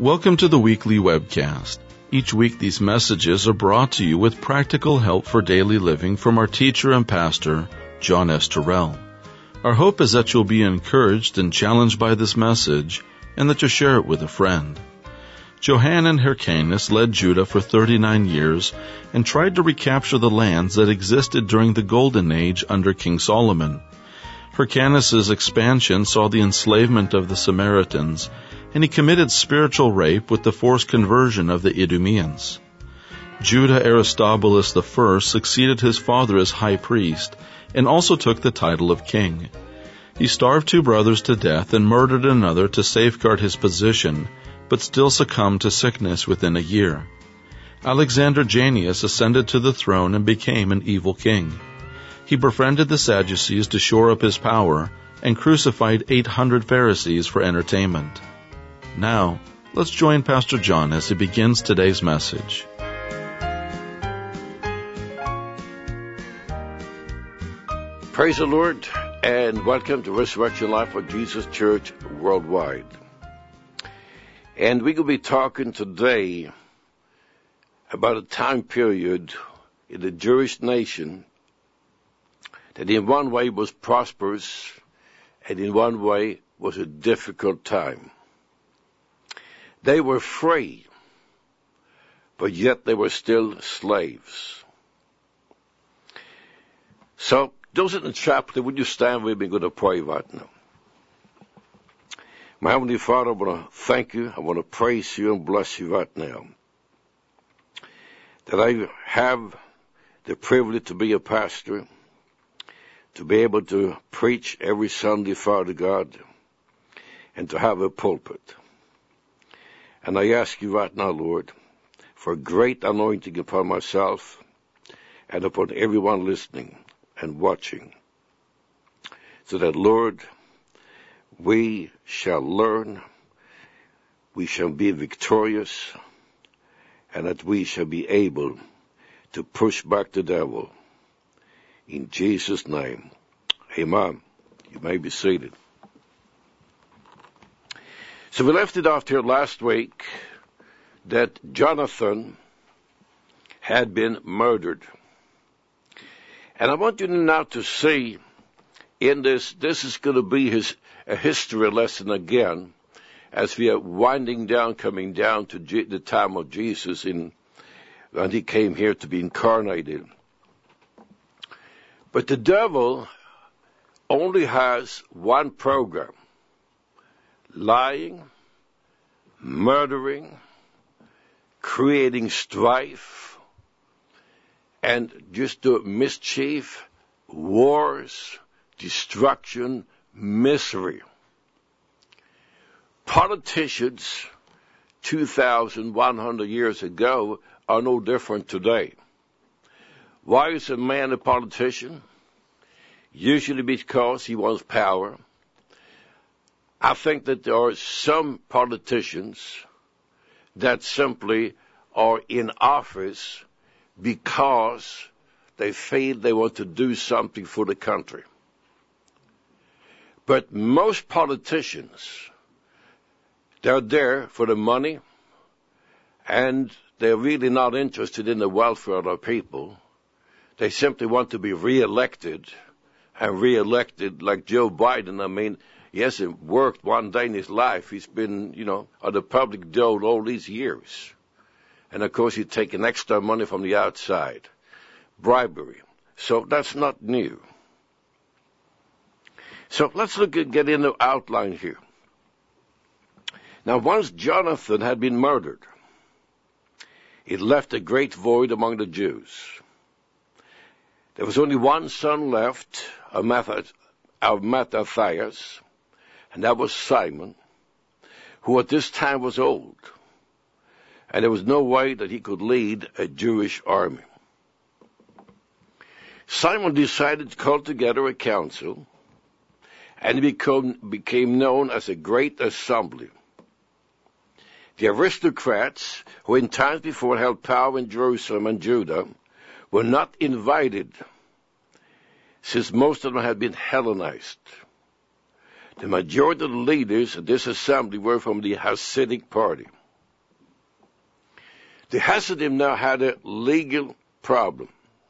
Welcome to the weekly webcast. Each week these messages are brought to you with practical help for daily living from our teacher and pastor, John S. Terrell. Our hope is that you'll be encouraged and challenged by this message and that you'll share it with a friend. Johann and Hyrcanus led Judah for 39 years and tried to recapture the lands that existed during the Golden Age under King Solomon. Hyrcanus' expansion saw the enslavement of the Samaritans, and he committed spiritual rape with the forced conversion of the Idumeans. Judah Aristobulus I succeeded his father as high priest and also took the title of king. He starved two brothers to death and murdered another to safeguard his position, but still succumbed to sickness within a year. Alexander Jannaeus ascended to the throne and became an evil king. He befriended the Sadducees to shore up his power and crucified 800 Pharisees for entertainment. Now, let's join Pastor John as he begins today's message. Praise the Lord, and welcome to Resurrection Life of Jesus Church Worldwide. And we're going to be talking today about a time period in the Jewish nation that in one way was prosperous and in one way was a difficult time. They were free, but yet they were still slaves. So, those in the chapter, would you stand with me? We're going to pray right now. My Heavenly Father, I want to thank you. I want to praise you and bless you right now. That I have the privilege to be a pastor, to be able to preach every Sunday, Father God, and to have a pulpit. And I ask you right now, Lord, for a great anointing upon myself and upon everyone listening and watching, so that, Lord, we shall learn, we shall be victorious, and that we shall be able to push back the devil. In Jesus' name, amen. You may be seated. So we left it off here last week that Jonathan had been murdered. And I want you now to see in this is going to be a history lesson again, as we are winding down, coming down to the time of Jesus when he came here to be incarnated. But the devil only has one program: lying, murdering, creating strife, and just do mischief, wars, destruction, misery. Politicians 2,100 years ago are no different today. Why is a man a politician? Usually because he wants power. I think that there are some politicians that simply are in office because they feel they want to do something for the country. But most politicians, they're there for the money, and they're really not interested in the welfare of our people. They simply want to be reelected, and reelected like Joe Biden. I mean, he hasn't worked one day in his life. He's been, on the public dole all these years. And, of course, he's taking extra money from the outside. Bribery. So that's not new. So let's get in the outline here. Now, once Jonathan had been murdered, it left a great void among the Jews. There was only one son left of Mattathias, and that was Simon, who at this time was old, and there was no way that he could lead a Jewish army. Simon decided to call together a council, and he became known as a great assembly. The aristocrats, who in times before held power in Jerusalem and Judah, were not invited, since most of them had been Hellenized. The majority of the leaders of this assembly were from the Hasidic party. The Hasidim now had a legal problem.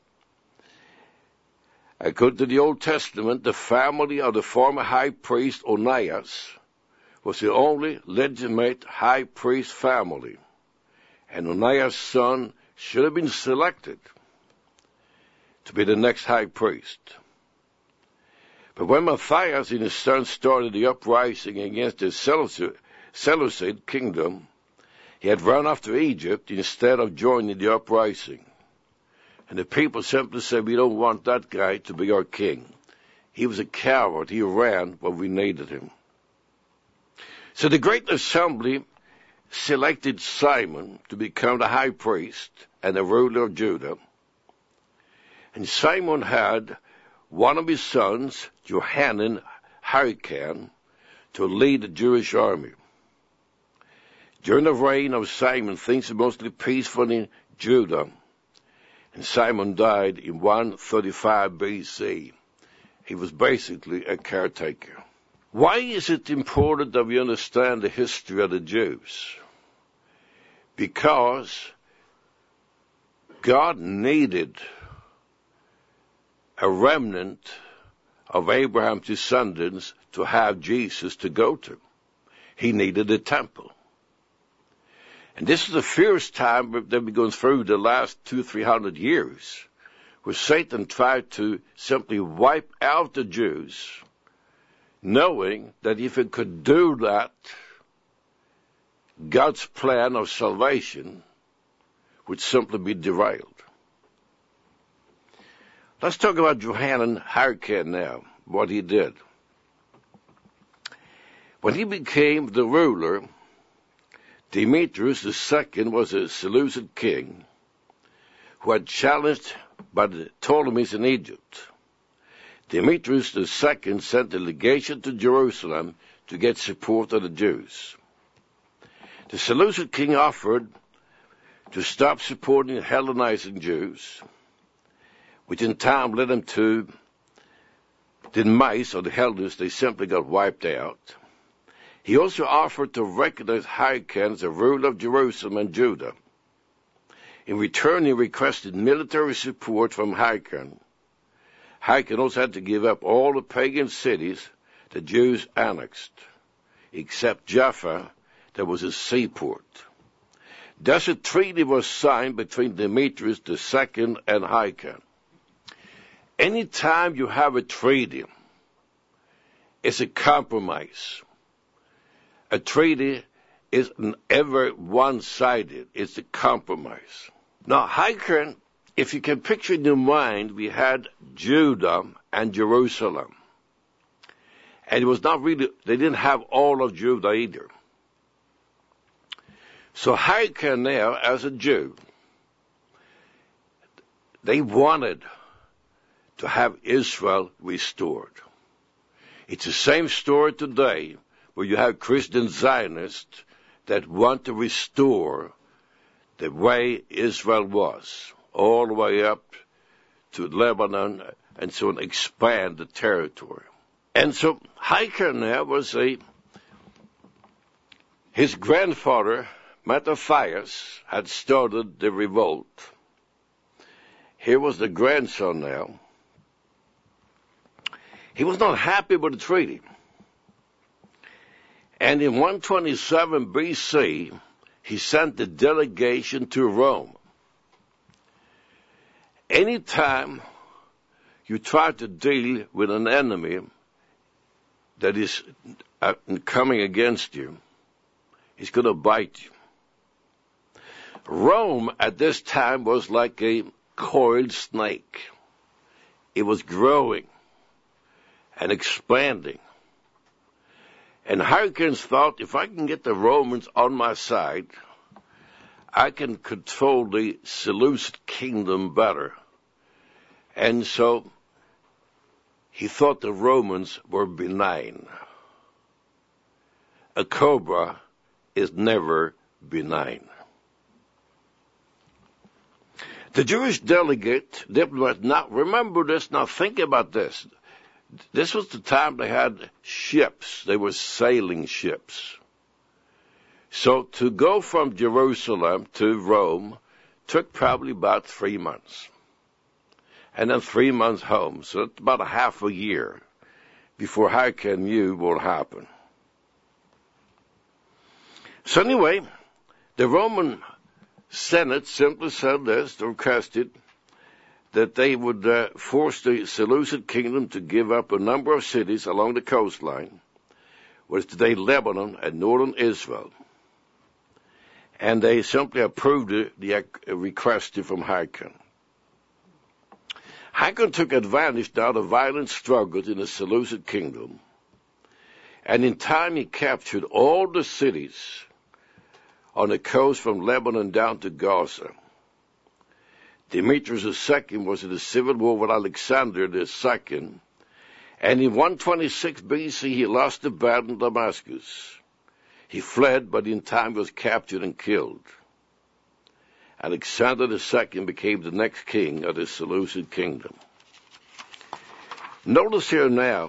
According to the Old Testament, the family of the former high priest Onias was the only legitimate high priest family, and Onias' son should have been selected to be the next high priest. But when Matthias and his son started the uprising against the Seleucid kingdom, he had run off to Egypt instead of joining the uprising. And the people simply said, we don't want that guy to be our king. He was a coward. He ran when we needed him. So the Great Assembly selected Simon to become the high priest and the ruler of Judah. And Simon had one of his sons, Johanan Hyrcan, to lead the Jewish army. During the reign of Simon, things were mostly peaceful in Judah, and Simon died in 135 BC. He was basically a caretaker. Why is it important that we understand the history of the Jews? Because God needed a remnant of Abraham's descendants to have Jesus to go to. He needed a temple. And this is the first time that we're going through the last 200-300 years where Satan tried to simply wipe out the Jews, knowing that if he could do that, God's plan of salvation would simply be derailed. Let's talk about Johanan Hyrcan now, what he did. When he became the ruler, Demetrius II was a Seleucid king who had challenged by the Ptolemies in Egypt. Demetrius II sent a legation to Jerusalem to get support of the Jews. The Seleucid king offered to stop supporting the Hellenizing Jews, which in time led them to the demise of the Hellenists. They simply got wiped out. He also offered to recognize Hyrcan as a ruler of Jerusalem and Judah. In return, he requested military support from Hyrcan. Hyrcan also had to give up all the pagan cities the Jews annexed, except Jaffa, that was a seaport. Thus a treaty was signed between Demetrius II and Hyrcan. Anytime you have a treaty, it's a compromise. A treaty is never one-sided. It's a compromise. Now, Hyrcan, if you can picture in your mind, we had Judah and Jerusalem. And it was not really, they didn't have all of Judah either. So Hyrcan now, as a Jew, they wanted to have Israel restored. It's the same story today, where you have Christian Zionists that want to restore the way Israel was, all the way up to Lebanon, and so on, expand the territory. And so Hyrcan was his grandfather, Mattathias, had started the revolt. Here was the grandson now. He was not happy with the treaty. And in 127 BC, he sent a delegation to Rome. Anytime you try to deal with an enemy that is coming against you, he's going to bite you. Rome at this time was like a coiled snake. It was growing and expanding. And Hyrcanus thought, if I can get the Romans on my side, I can control the Seleucid kingdom better. And so he thought the Romans were benign. A cobra is never benign. The Jewish diplomat, now remember this, now think about this. This was the time they had ships. They were sailing ships. So to go from Jerusalem to Rome took probably about 3 months. And then 3 months home. So it's about a half a year before Hyrcanus knew what happened. So anyway, the Roman Senate simply said this, they requested that they would force the Seleucid kingdom to give up a number of cities along the coastline, what is today Lebanon and northern Israel. And they simply approved the request from Hyrcanus. Hyrcanus took advantage now of the violent struggles in the Seleucid kingdom, and in time he captured all the cities on the coast from Lebanon down to Gaza. Demetrius II was in a civil war with Alexander II, and in 126 BC he lost the battle in Damascus. He fled, but in time was captured and killed. Alexander II became the next king of the Seleucid kingdom. Notice here now,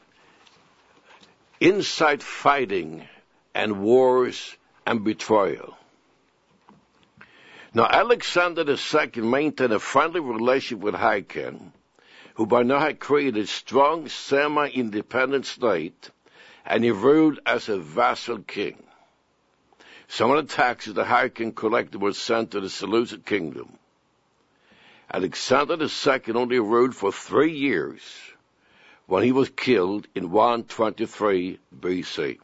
inside fighting and wars and betrayal. Now, Alexander II maintained a friendly relationship with Hyrcanus, who by now had created a strong semi-independent state, and he ruled as a vassal king. Some of the taxes that Hyrcanus collected were sent to the Seleucid kingdom. Alexander II only ruled for 3 years when he was killed in 123 BC.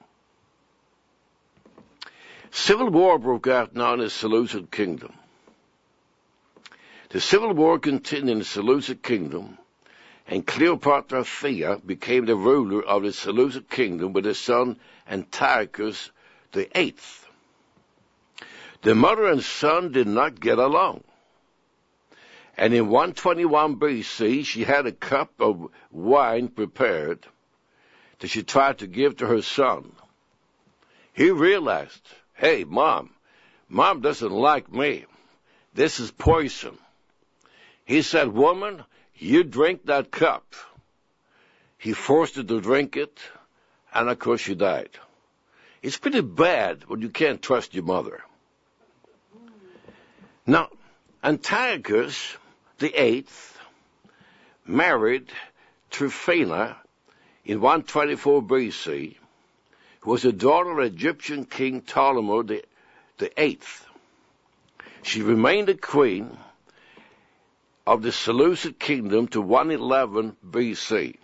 Civil war broke out now in the Seleucid kingdom. The civil war continued in the Seleucid kingdom, and Cleopatra Thea became the ruler of the Seleucid kingdom with his son Antiochus VIII. The mother and son did not get along. And in 121 BC, she had a cup of wine prepared that she tried to give to her son. He realized, hey, Mom doesn't like me. This is poison. He said, woman, you drink that cup. He forced her to drink it, and of course she died. It's pretty bad when you can't trust your mother. Now, Antiochus VIII married Tryphena in 124 BC, who was the daughter of Egyptian king Ptolemy VIII. She remained a queen of the Seleucid kingdom to 111 BC.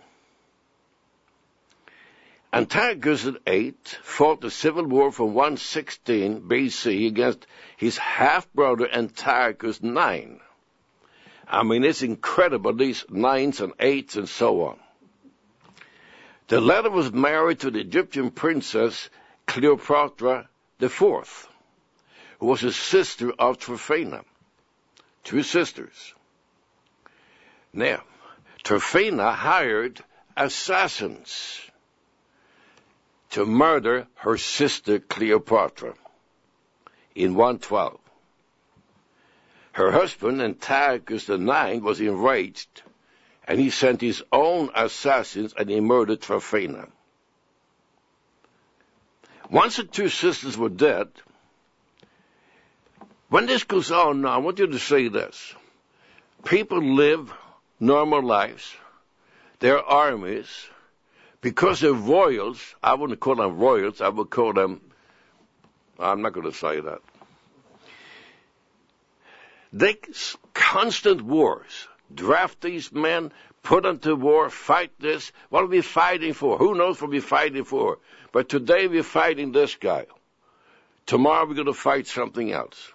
Antiochus VIII fought the civil war from 116 BC against his half-brother Antiochus IX. I mean, it's incredible, these 9s and 8s and so on. The latter was married to the Egyptian princess Cleopatra IV, who was a sister of Tryphena. 2 sisters. Now, Tryphena hired assassins to murder her sister Cleopatra in 112. Her husband, Antiochus IX, was enraged, and he sent his own assassins and he murdered Tryphena. Once the 2 sisters were dead, when this goes on now, I want you to see this. People live normal lives. Their armies, because they're royals, I wouldn't call them royals, I would call them, I'm not going to say that. They constant wars. Draft these men, put them to war, fight this. What are we fighting for? Who knows what we're fighting for? But today we're fighting this guy. Tomorrow we're going to fight something else.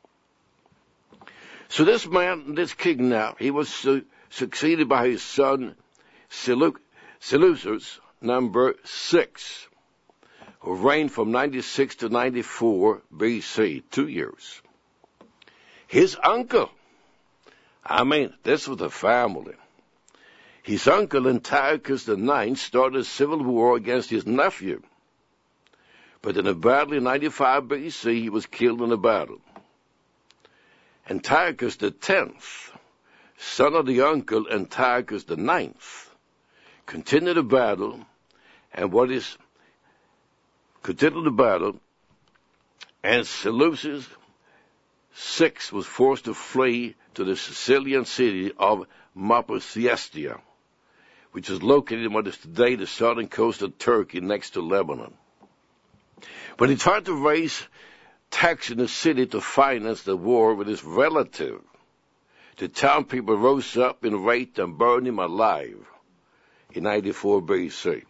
So this man, this king now, he was succeeded by his son Seleucus, number 6, who reigned from 96 to 94 BC, 2 years. His uncle, this was a family. His uncle Antiochus IX started a civil war against his nephew. But in a battle in 95 BC, he was killed in a battle. Antiochus X, son of the uncle Antiochus IX, continued the battle, and continued the battle, and Seleucus VI was forced to flee to the Sicilian city of Mopsuestia, which is located on what is today the southern coast of Turkey next to Lebanon. When he tried to raise tax in the city to finance the war with his relative, the town people rose up in rage and burned him alive in 94 BC.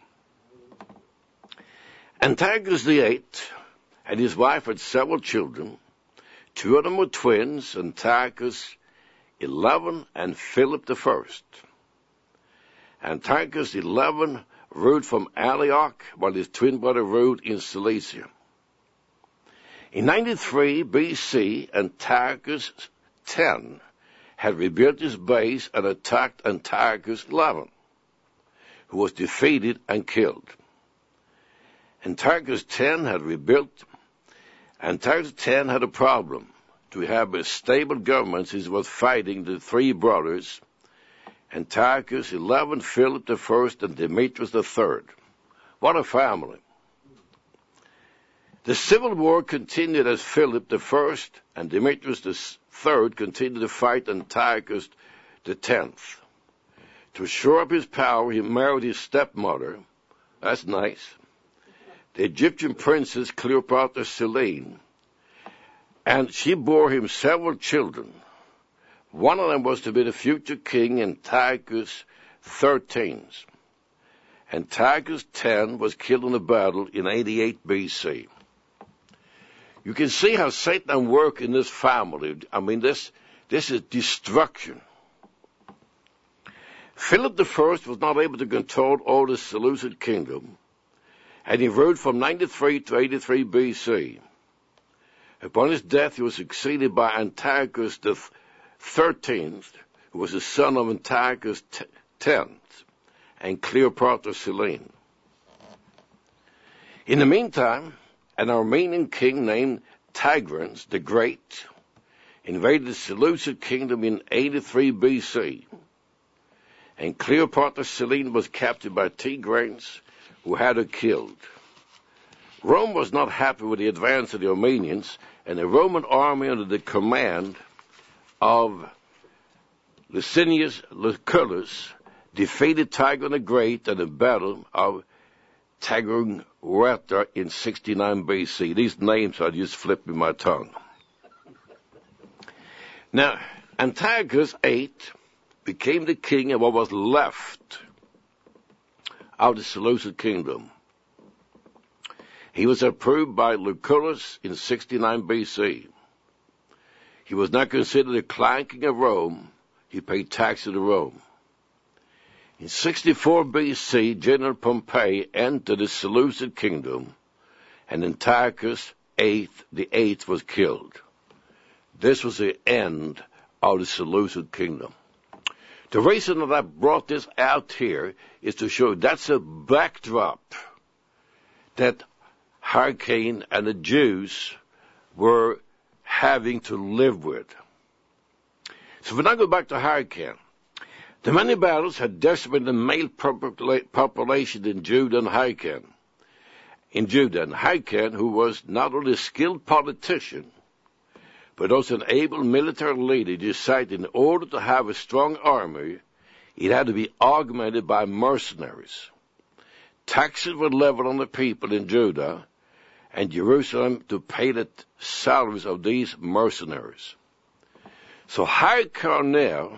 Antiochus VIII and his wife had several children. Two of them were twins, Antiochus XI and Philip I. Antiochus XI ruled from Antioch, while his twin brother ruled in Cilicia. In 93 BC, Antiochus X had rebuilt his base and attacked Antiochus XI, who was defeated and killed. Antiochus X had rebuilt. Antiochus X had a problem. To have a stable government, he was fighting the three brothers, Antiochus XI, Philip I, and Demetrius III. What a family. The civil war continued as Philip I and Demetrius III continued to fight Antiochus X. To shore up his power, he married his stepmother. That's nice. The Egyptian princess Cleopatra Selene. And she bore him several children. One of them was to be the future king, Antiochus XIII. Antiochus X was killed in a battle in 88 BC. You can see how Satan works in this family. I mean, this is destruction. Philip I was not able to control all the Seleucid kingdom, and he ruled from 93 to 83 BC. Upon his death, he was succeeded by Antiochus XIII, who was the son of Antiochus X and Cleopatra Selene. In the meantime, an Armenian king named Tigranes the Great invaded the Seleucid kingdom in 83 BC, and Cleopatra Selene was captured by Tigranes, who had her killed. Rome was not happy with the advance of the Armenians, and the Roman army under the command of Licinius Lucullus defeated Tigranes the Great at the Battle of Tagurueta in 69 BC. These names are just flipping my tongue. Now, Antiochus VIII became the king of what was left of the Seleucid kingdom. He was approved by Lucullus in 69 BC. He was not considered a client king of Rome. He paid taxes to Rome. In 64 BC, General Pompey entered the Seleucid kingdom, and Antiochus VIII was killed. This was the end of the Seleucid kingdom. The reason that I brought this out here is to show that's a backdrop that Hyrcane and the Jews were having to live with. So if I now go back to Hyrcane, the many battles had decimated the male population in Judah and Hyrcane. Hyrcane, who was not only a skilled politician, but also an able military leader, decided in order to have a strong army, it had to be augmented by mercenaries. Taxes were levied on the people in Judah and Jerusalem to pay the salaries of these mercenaries. So Hyrcane,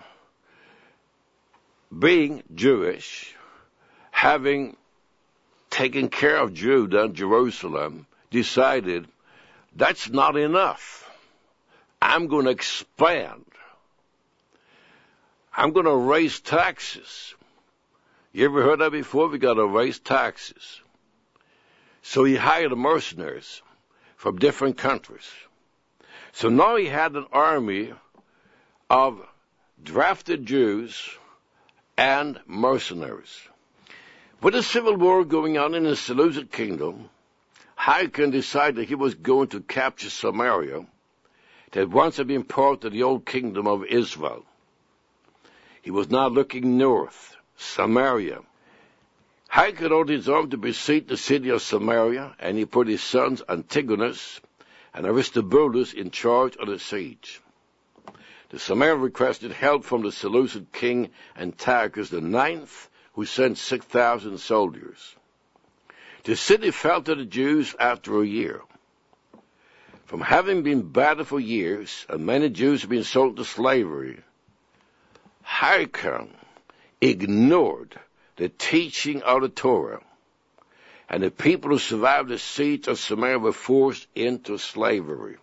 being Jewish, having taken care of Judah and Jerusalem, decided that's not enough. I'm going to expand. I'm going to raise taxes. You ever heard that before? We got to raise taxes. So he hired mercenaries from different countries. So now he had an army of drafted Jews and mercenaries. With the civil war going on in the Seleucid kingdom, Hyrcane decided he was going to capture Samaria, that once had been part of the old kingdom of Israel. He was now looking north, Samaria. Hyrcane ordered his army to besiege the city of Samaria, and he put his sons Antigonus and Aristobulus in charge of the siege. The Samaritans requested help from the Seleucid king Antiochus IX, who sent 6,000 soldiers. The city fell to the Jews after a year. From having been battered for years, and many Jews had been sold to slavery, Hyrcanus ignored the teaching of the Torah, and the people who survived the siege of Samaria were forced into slavery.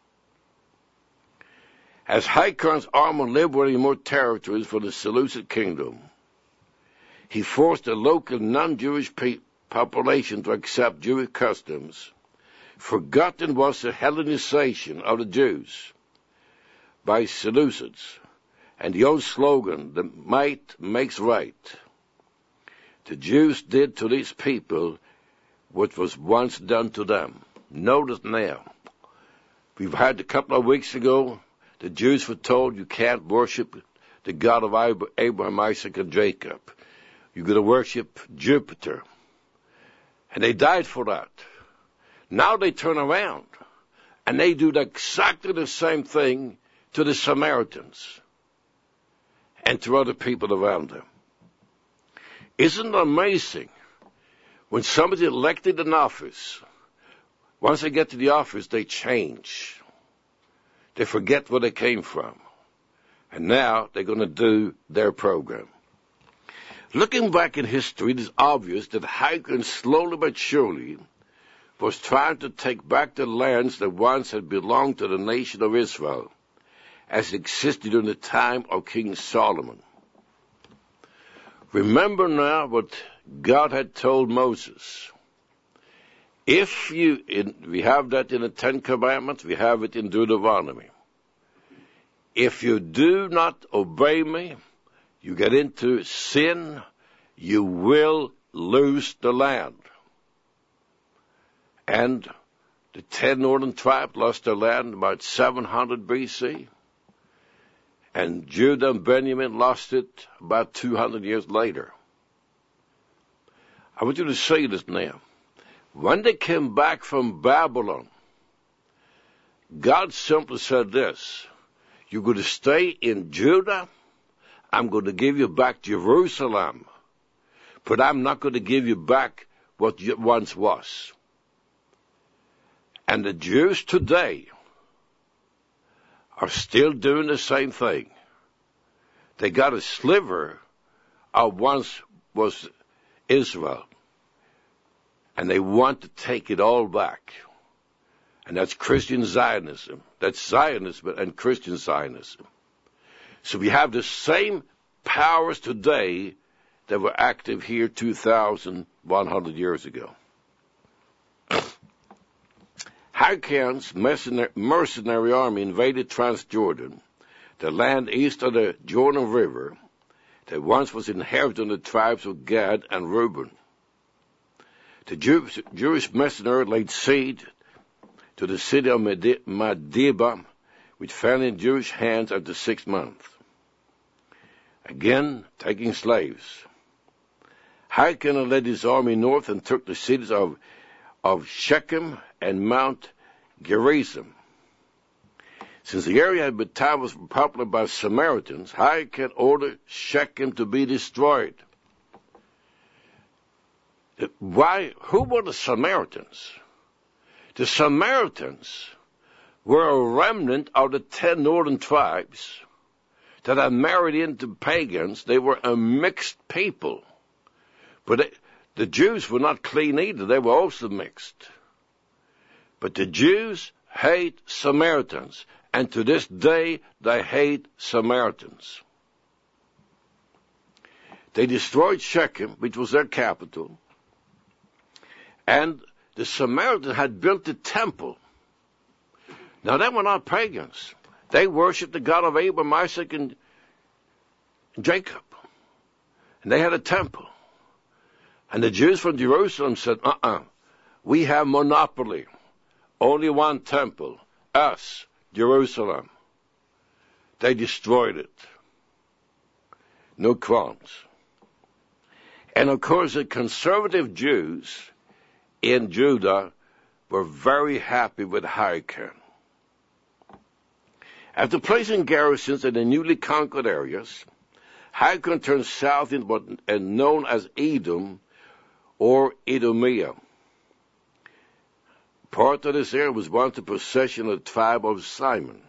As Hyrcanus' army liberated more territories for the Seleucid kingdom, he forced the local non-Jewish population to accept Jewish customs. Forgotten was the Hellenization of the Jews by Seleucids, and the old slogan, "The might makes right." The Jews did to these people what was once done to them. Notice now, we've had a couple of weeks ago, the Jews were told you can't worship the God of Abraham, Isaac, and Jacob. You're going to worship Jupiter. And they died for that. Now they turn around, and they do exactly the same thing to the Samaritans and to other people around them. Isn't it amazing? When somebody's elected in office, once they get to the office, they change. They forget where they came from. And now they're going to do their program. Looking back in history, it is obvious that Hyrcanus slowly but surely was trying to take back the lands that once had belonged to the nation of Israel, as it existed during the time of King Solomon. Remember now what God had told Moses. We have that in the Ten Commandments, we have it in Deuteronomy. If you do not obey me, you get into sin, you will lose the land. And the 10 northern tribes lost their land about 700 BC. And Judah and Benjamin lost it about 200 years later. I want you to say this now. When they came back from Babylon, God simply said this: you're going to stay in Judah, I'm going to give you back Jerusalem, but I'm not going to give you back what it once was. And the Jews today are still doing the same thing. They got a sliver of once was Israel, and they want to take it all back. And that's Christian Zionism. That's Zionism and Christian Zionism. So we have the same powers today that were active here 2,100 years ago. Hyrcanus' mercenary army invaded Transjordan, the land east of the Jordan River that once was inherited in the tribes of Gad and Reuben. The Jewish mercenary laid siege to the city of Medeba, which fell in Jewish hands after 6 months. Again, taking slaves. Hyrcanus led his army north and took the cities of Shechem and Mount Gerizim. Since the area had been populated by Samaritans, Hyrcanus ordered Shechem to be destroyed. Why? Who were the Samaritans? The Samaritans were a remnant of the 10 northern tribes that had married into pagans. They were a mixed people. But the Jews were not clean either. They were also mixed. But the Jews hate Samaritans, and to this day they hate Samaritans. They destroyed Shechem, which was their capital, and the Samaritans had built a temple. Now, they were not pagans. They worshipped the God of Abraham, Isaac, and Jacob. And they had a temple. And the Jews from Jerusalem said, we have monopoly. Only one temple. Us, Jerusalem. They destroyed it. No qualms. And of course, the conservative Jews in Judah were very happy with Hyrcanus. After placing garrisons in the newly conquered areas, Haakon turned south in what is known as Edom or Edomia. Part of this area was once the possession of the tribe of Simon.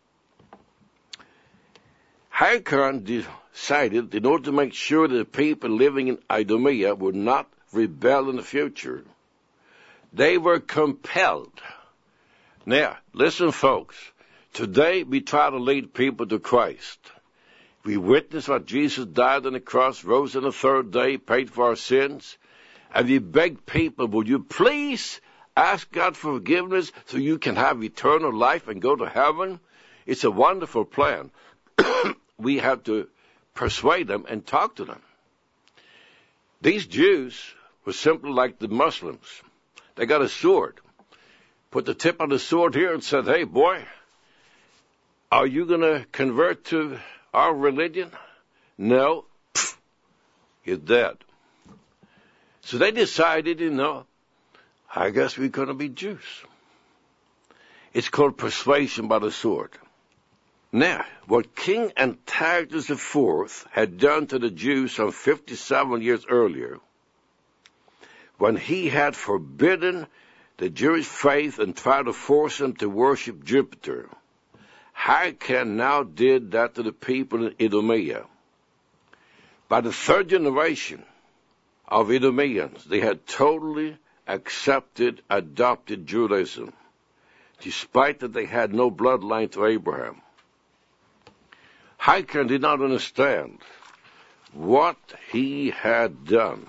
Haakon decided, in order to make sure that the people living in Edomia would not rebel in the future, they were compelled. Now, listen, folks. Today, we try to lead people to Christ. We witness what Jesus died on the cross, rose on the third day, paid for our sins, and we beg people, would you please ask God for forgiveness so you can have eternal life and go to heaven? It's a wonderful plan. We have to persuade them and talk to them. These Jews were simply like the Muslims. They got a sword, put the tip of the sword here and said, hey, boy, are you going to convert to our religion? No. Pfft, you're dead. So they decided, I guess we're going to be Jews. It's called persuasion by the sword. Now, what King Antiochus IV had done to the Jews some 57 years earlier, when he had forbidden the Jewish faith and tried to force them to worship Jupiter, Haakon now did that to the people in Edomia. By the third generation of Edomians, they had totally adopted Judaism, despite that they had no bloodline to Abraham. Haakon did not understand what he had done.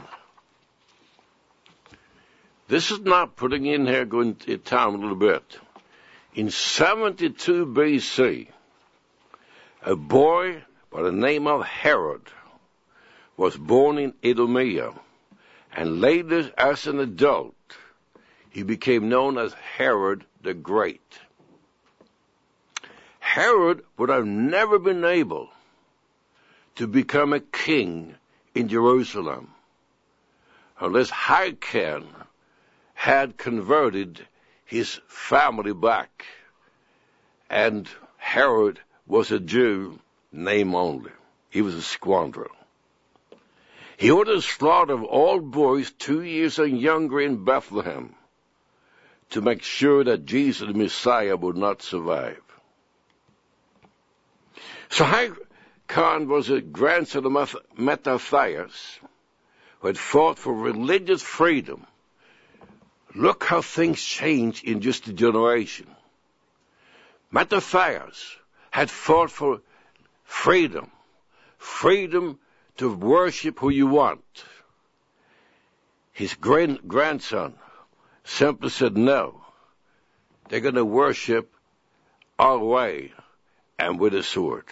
This is not putting in here, going to time a little bit. In 72 BC, a boy by the name of Herod was born in Edomia, and later, as an adult, he became known as Herod the Great. Herod would have never been able to become a king in Jerusalem unless Haakon had converted his family back, and Herod was a Jew, name only. He was a scoundrel. He ordered the slaughter of all boys 2 years and younger in Bethlehem to make sure that Jesus, the Messiah, would not survive. So Haakon was a grandson of Mattathias, who had fought for religious freedom. Look how things changed in just a generation. Mattathias had fought for freedom to worship who you want. His grandson simply said, no, they're going to worship our way and with a sword.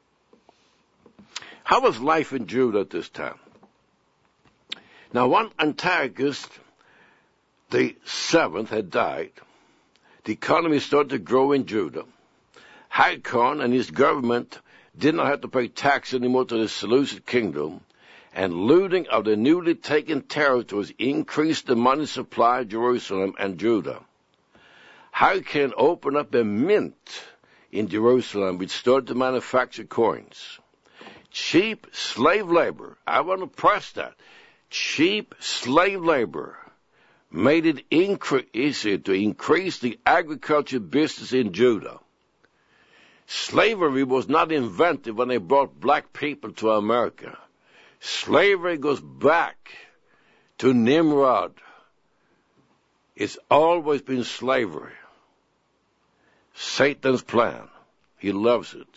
How was life in Judah at this time? Now, when Antiochus the seventh had died, the economy started to grow in Judah. Haakon and his government did not have to pay tax anymore to the Seleucid kingdom, and looting of the newly taken territories increased the money supply of Jerusalem and Judah. Haakon opened up a mint in Jerusalem which started to manufacture coins. Cheap slave labor, I want to press that, cheap slave labor made it easier to increase the agriculture business in Judah. Slavery was not invented when they brought black people to America. Slavery goes back to Nimrod. It's always been slavery. Satan's plan. He loves it.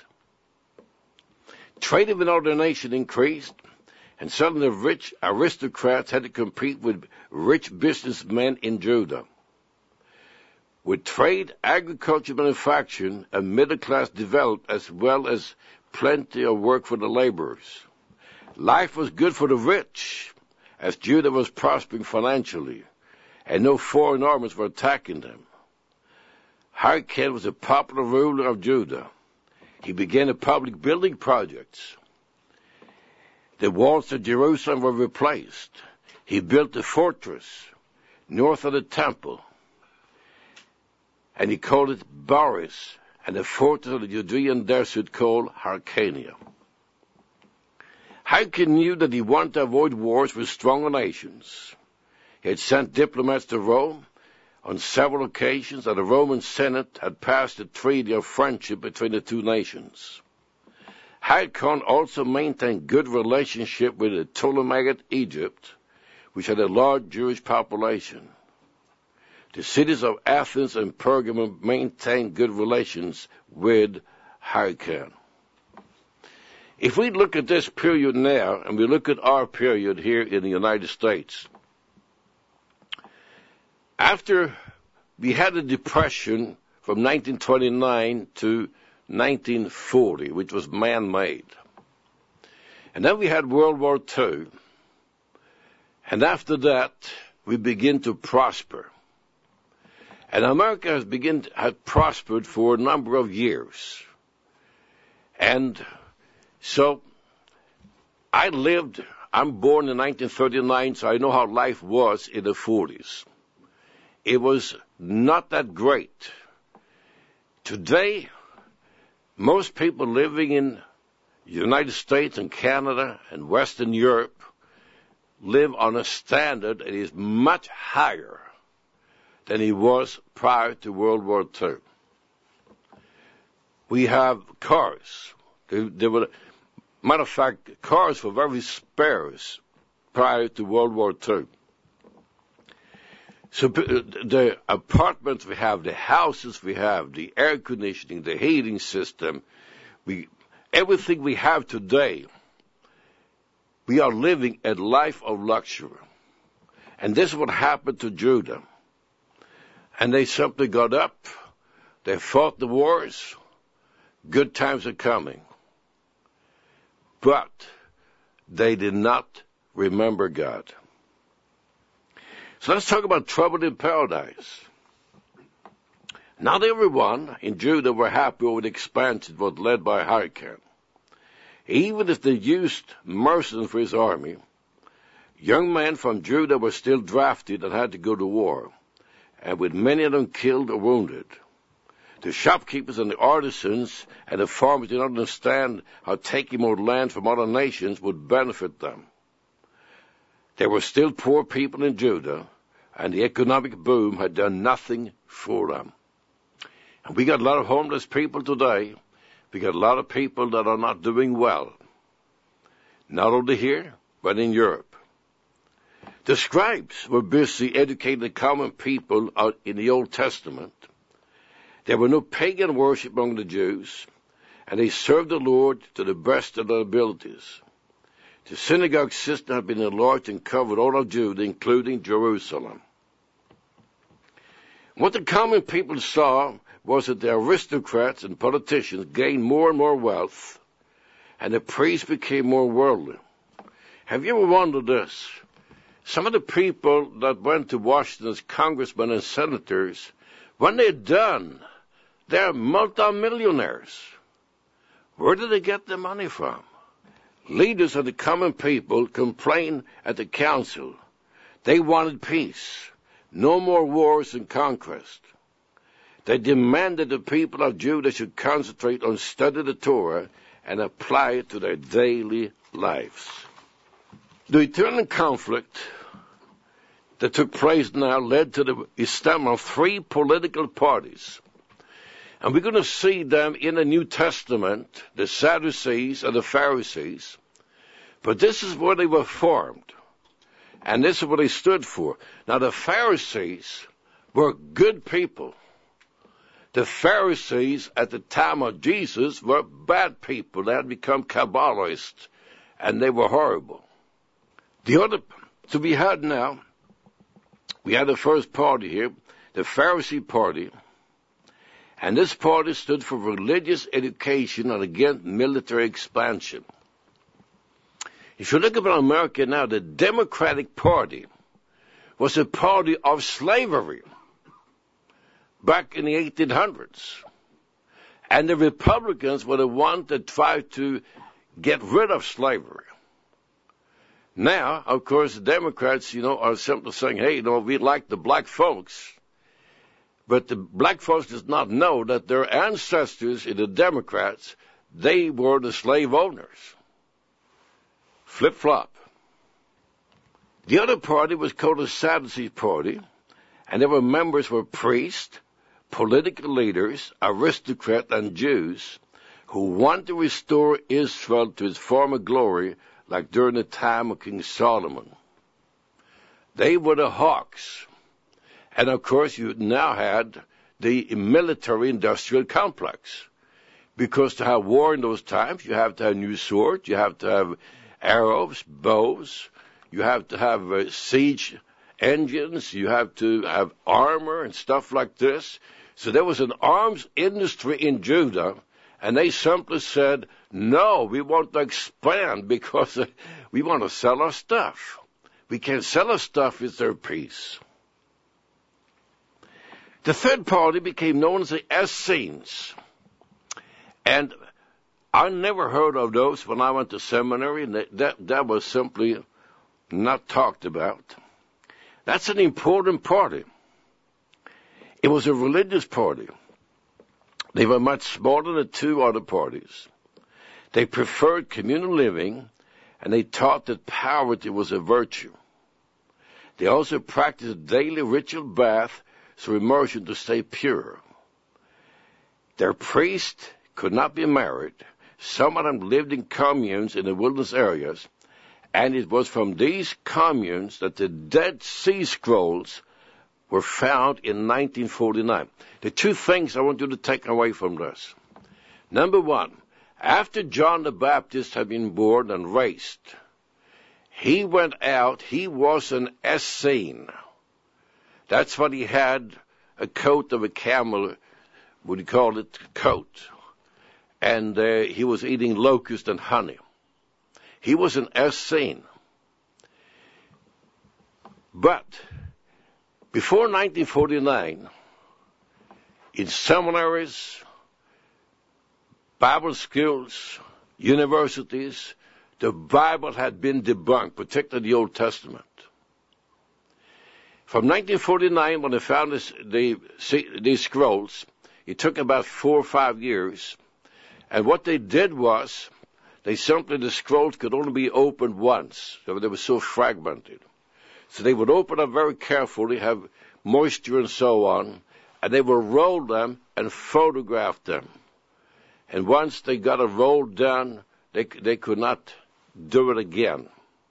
Trade with other nations increased, and suddenly rich aristocrats had to compete with rich businessmen in Judah. With trade, agriculture, manufacturing, a middle class developed, as well as plenty of work for the laborers. Life was good for the rich, as Judah was prospering financially, and no foreign armies were attacking them. Haakon was a popular ruler of Judah. He began the public building projects. The walls of Jerusalem were replaced. He built a fortress north of the temple, and he called it Boris, and the fortress of the Judean desert called Hyrcania. Hyrcanus knew that he wanted to avoid wars with stronger nations. He had sent diplomats to Rome on several occasions, and the Roman Senate had passed a treaty of friendship between the two nations. Hyrcanus also maintained good relationship with the Ptolemaic Egypt, which had a large Jewish population. The cities of Athens and Pergamum maintained good relations with Hyrcanus. If we look at this period now, and we look at our period here in the United States, after we had a depression from 1929 to 1940, which was man-made, and then we had World War II, and after that we begin to prosper. And America had prospered for a number of years. And so I'm born in 1939, so I know how life was in the 40s. It was not that great. Today, most people living in the United States and Canada and Western Europe live on a standard that is much higher than it was prior to World War II. We have cars. Matter of fact, cars were very sparse prior to World War II. So the apartments we have, the houses we have, the air conditioning, the heating system, everything we have today, we are living a life of luxury. And this is what happened to Judah. And they simply got up, they fought the wars, good times are coming. But they did not remember God. So let's talk about trouble in paradise. Not everyone in Judah were happy over the expansion that was led by Hyrcanus. Even if they used mercenaries for his army, young men from Judah were still drafted and had to go to war, and with many of them killed or wounded. The shopkeepers and the artisans and the farmers did not understand how taking more land from other nations would benefit them. There were still poor people in Judah, and the economic boom had done nothing for them. And we got a lot of homeless people today. We got a lot of people that are not doing well, not only here, but in Europe. The scribes were busy educating the common people out in the Old Testament. There were no pagan worship among the Jews, and they served the Lord to the best of their abilities. The synagogue system had been enlarged and covered all of Judah, including Jerusalem. What the common people saw was that the aristocrats and politicians gained more and more wealth, and the priests became more worldly. Have you ever wondered this? Some of the people that went to Washington as congressmen and senators, when they're done, they're multimillionaires. Where did they get the money from? Leaders of the common people complained at the council. They wanted peace, no more wars and conquest. They demanded the people of Judah should concentrate on studying the Torah and apply it to their daily lives. The eternal conflict that took place now led to the establishment of three political parties. And we're going to see them in the New Testament, the Sadducees and the Pharisees. But this is where they were formed. And this is what they stood for. Now, the Pharisees were good people. The Pharisees at the time of Jesus were bad people. They had become Kabbalists, and they were horrible. So we had now, we had the first party here, the Pharisee party, and this party stood for religious education and against military expansion. If you look about America now, the Democratic Party was a party of slavery back in the 1800s. And the Republicans were the ones that tried to get rid of slavery. Now, of course, the Democrats, are simply saying, hey, we like the black folks, But the black folks did not know that their ancestors in the Democrats, they were the slave owners. Flip-flop. The other party was called the Sadducee Party, and their members were priests, political leaders, aristocrats, and Jews who wanted to restore Israel to its former glory like during the time of King Solomon. They were the hawks. And of course you now had the military-industrial complex. Because to have war in those times, you have to have new swords, you have to have arrows, bows, you have to have siege engines, you have to have armor and stuff like this. So there was an arms industry in Judah, and they simply said, no, we want to expand because we want to sell our stuff. We can't sell our stuff with their peace. The third party became known as the Essenes. And I never heard of those when I went to seminary, and that was simply not talked about. That's an important party. It was a religious party. They were much smaller than the two other parties. They preferred communal living, and they taught that poverty was a virtue. They also practiced daily ritual bath through immersion to stay pure. Their priests could not be married. Some of them lived in communes in the wilderness areas, and it was from these communes that the Dead Sea Scrolls were found in 1949. The two things I want you to take away from this. Number one, after John the Baptist had been born and raised, he went out, he was an Essene. That's what he had, a coat of a camel, what do you call it, coat. And he was eating locust and honey. He was an Essene. But before 1949, in seminaries, Bible schools, universities, the Bible had been debunked, particularly the Old Testament. From 1949, when they found these scrolls, it took about 4 or 5 years. And what they did was, the scrolls could only be opened once. They were so fragmented. So they would open them very carefully, have moisture and so on, and they would roll them and photograph them. And once they got a roll done, they could not do it again.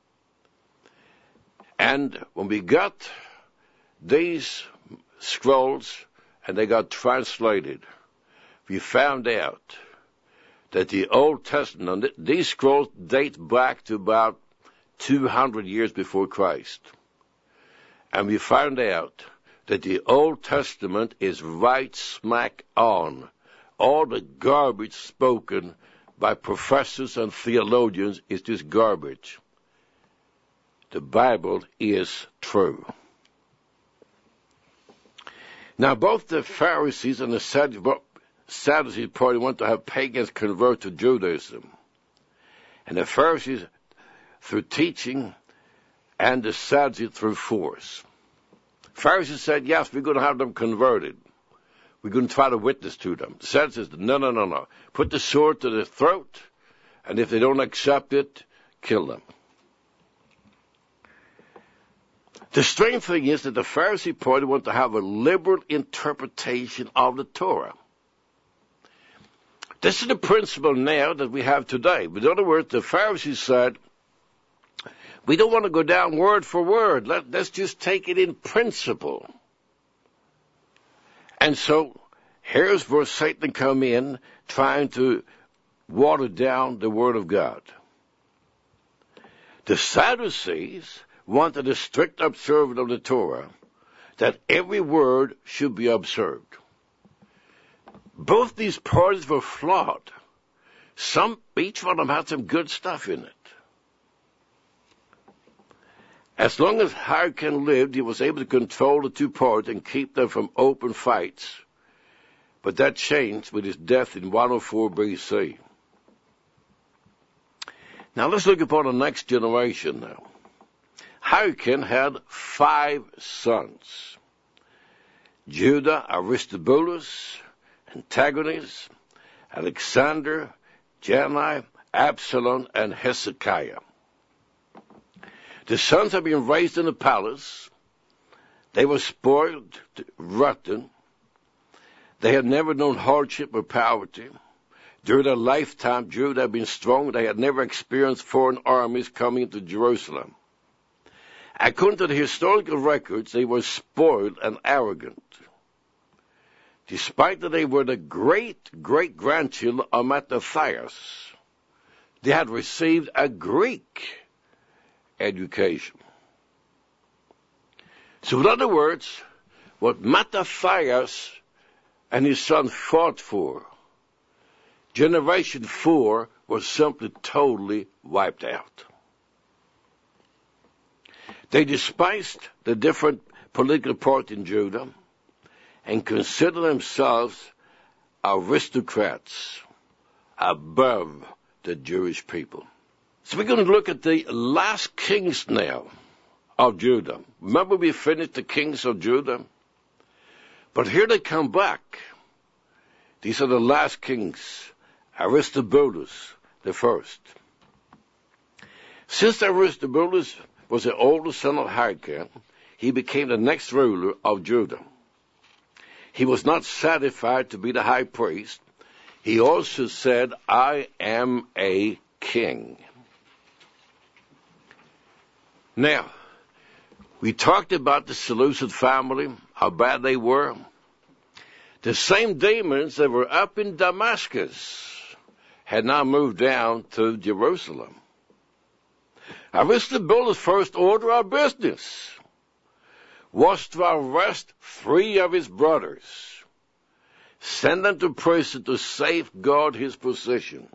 And when we got these scrolls and they got translated, we found out that the Old Testament, these scrolls date back to about 200 years before Christ. And we found out that the Old Testament is right smack on. All the garbage spoken by professors and theologians is just garbage. The Bible is true. Now, both the Pharisees and the Sadducee party want to have pagans convert to Judaism. And the Pharisees through teaching, and the Sadducees through force. Pharisees said, yes, we're going to have them converted. We're going to try to witness to them. The Sadducees said, no. Put the sword to their throat, and if they don't accept it, kill them. The strange thing is that the Pharisee party want to have a liberal interpretation of the Torah. This is the principle now that we have today. In other words, the Pharisees said, we don't want to go down word for word. Let's just take it in principle. And so here's where Satan come in, trying to water down the Word of God. The Sadducees wanted a strict observance of the Torah, that every word should be observed. Both these parties were flawed. Each one of them had some good stuff in it. As long as Hyrcanus lived, he was able to control the two parties and keep them from open fights. But that changed with his death in 104 BC. Now let's look upon the next generation now. Hyrcanus had 5 sons. Judah, Aristobulus, Antigonus, Alexander, Janai, Absalom, and Hezekiah. The sons had been raised in the palace. They were spoiled, rotten. They had never known hardship or poverty. During their lifetime, Judah had been strong. They had never experienced foreign armies coming into Jerusalem. According to the historical records, they were spoiled and arrogant. Despite that they were the great-great-grandchildren of Mattathias, they had received a Greek education. So in other words, what Mattathias and his son fought for, Generation 4 was simply totally wiped out. They despised the different political parties in Judah and considered themselves aristocrats above the Jewish people. So we're going to look at the last kings now of Judah. Remember we finished the kings of Judah? But here they come back. These are the last kings. Aristobulus the first. Since Aristobulus was the oldest son of Hyrcanus, he became the next ruler of Judah. He was not satisfied to be the high priest. He also said, I am a king. Now, we talked about the Seleucid family, how bad they were. The same demons that were up in Damascus had now moved down to Jerusalem. Aristobulus' first order of business was to arrest 3 of his brothers, send them to prison to safeguard his position.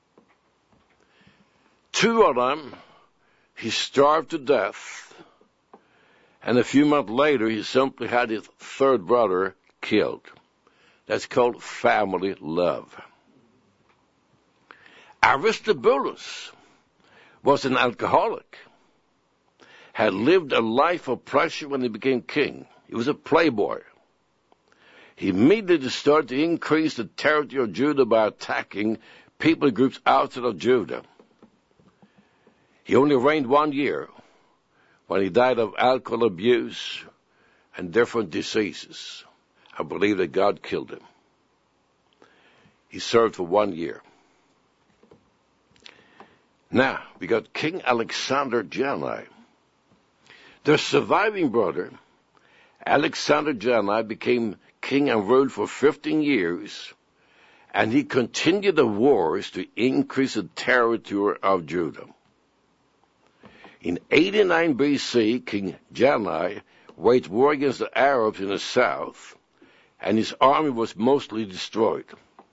2 of them, he starved to death, and a few months later, he simply had his 3rd brother killed. That's called family love. Aristobulus was an alcoholic, had lived a life of pleasure when he became king. He was a playboy. He immediately started to increase the territory of Judah by attacking people groups outside of Judah. He only reigned 1 year when he died of alcohol abuse and different diseases. I believe that God killed him. He served for 1 year. Now, we got King Alexander Janai. Their surviving brother, Alexander Janai, became king and ruled for 15 years, and he continued the wars to increase the territory of Judah. In 89 BC, King Janai waged war against the Arabs in the south, and his army was mostly destroyed.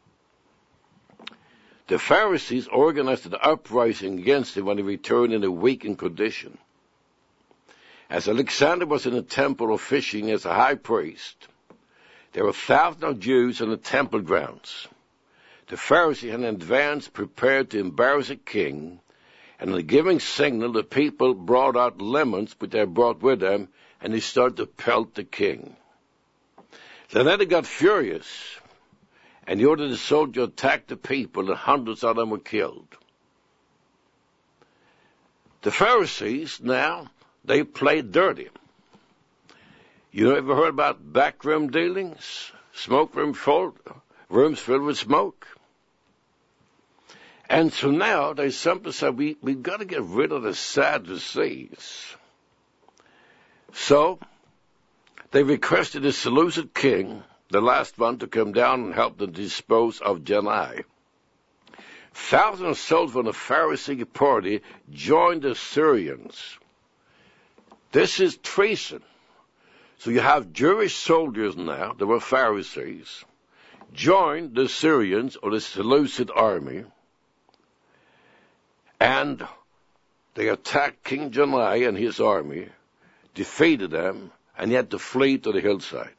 The Pharisees organized an uprising against him when he returned in a weakened condition. As Alexander was in the temple officiating as a high priest, there were thousands of Jews on the temple grounds. The Pharisees had in advance prepared to embarrass the king, and on the giving signal, the people brought out lemons which they had brought with them, and they started to pelt the king. So then they got furious, and he ordered the soldier to attack the people, and hundreds of them were killed. The Pharisees now, they played dirty. You ever heard about backroom dealings? Rooms filled with smoke? And so now they simply said, we've got to get rid of the Sadducees. So they requested the Seleucid king, the last one, to come down and help them dispose of Janai. Thousands of soldiers from the Pharisee party joined the Syrians. This is treason. So you have Jewish soldiers now, that were Pharisees, joined the Syrians or the Seleucid army, and they attacked King Janai and his army, defeated them, and he had to flee to the hillside.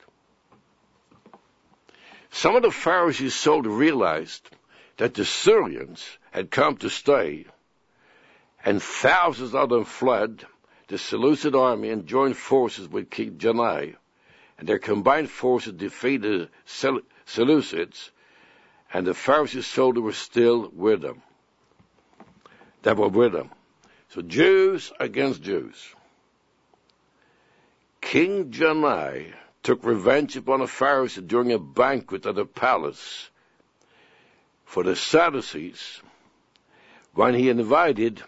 Some of the Pharisees soldiers realized that the Syrians had come to stay, and thousands of them fled the Seleucid army and joined forces with King Janai, and their combined forces defeated the Seleucids, and the Pharisees' soldiers were still with them. They were with them. So Jews against Jews. King Janai took revenge upon the Pharisees during a banquet at the palace for the Sadducees when he had invited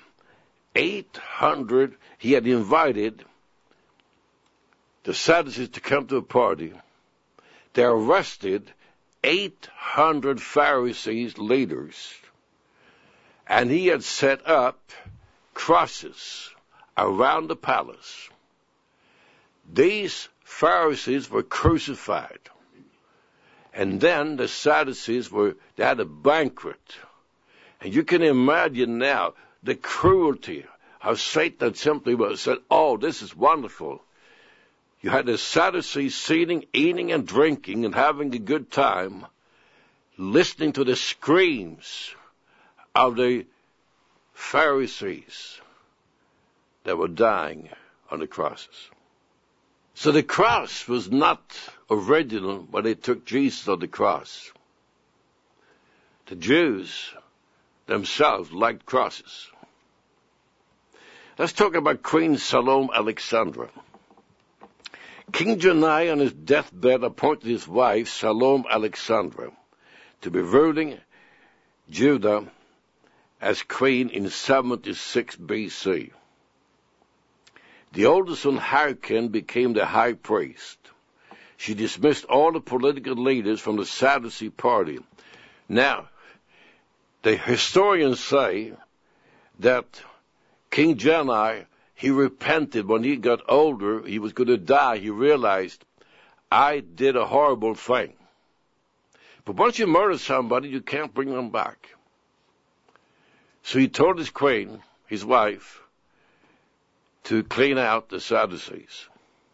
the Sadducees to come to a party. They arrested 800 Pharisees leaders, and he had set up crosses around the palace. These Pharisees were crucified, and then the Sadducees they had a banquet. And you can imagine now the cruelty of Satan simply said, oh, this is wonderful. You had the Sadducees sitting, eating and drinking and having a good time, listening to the screams of the Pharisees that were dying on the crosses. So the cross was not original when they took Jesus on the cross. The Jews themselves liked crosses. Let's talk about Queen Salome Alexandra. King Janai on his deathbed appointed his wife, Salome Alexandra, to be ruling Judah as queen in 76 BC. The oldest son, Hyrcan, became the high priest. She dismissed all the political leaders from the Sadducee party. Now, the historians say that King Janai, he repented when he got older. He was going to die. He realized, I did a horrible thing. But once you murder somebody, you can't bring them back. So he told his queen, his wife, to clean out the Sadducees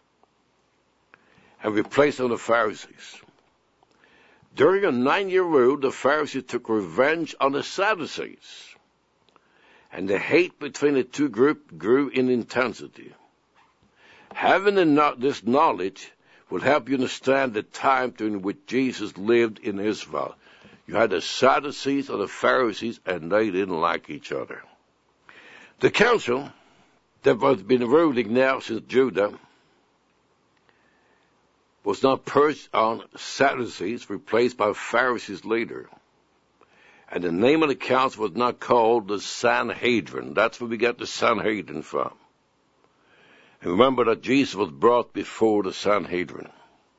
and replace them with the Pharisees. During a 9-year rule, the Pharisees took revenge on the Sadducees, and the hate between the two groups grew in intensity. Having this knowledge will help you understand the time during which Jesus lived in Israel. You had the Sadducees and the Pharisees, and they didn't like each other. The council that has been ruling now since Judah was now perched on Sadducees, replaced by Pharisees' leader. And the name of the council was not called the Sanhedrin. That's where we get the Sanhedrin from. And remember that Jesus was brought before the Sanhedrin.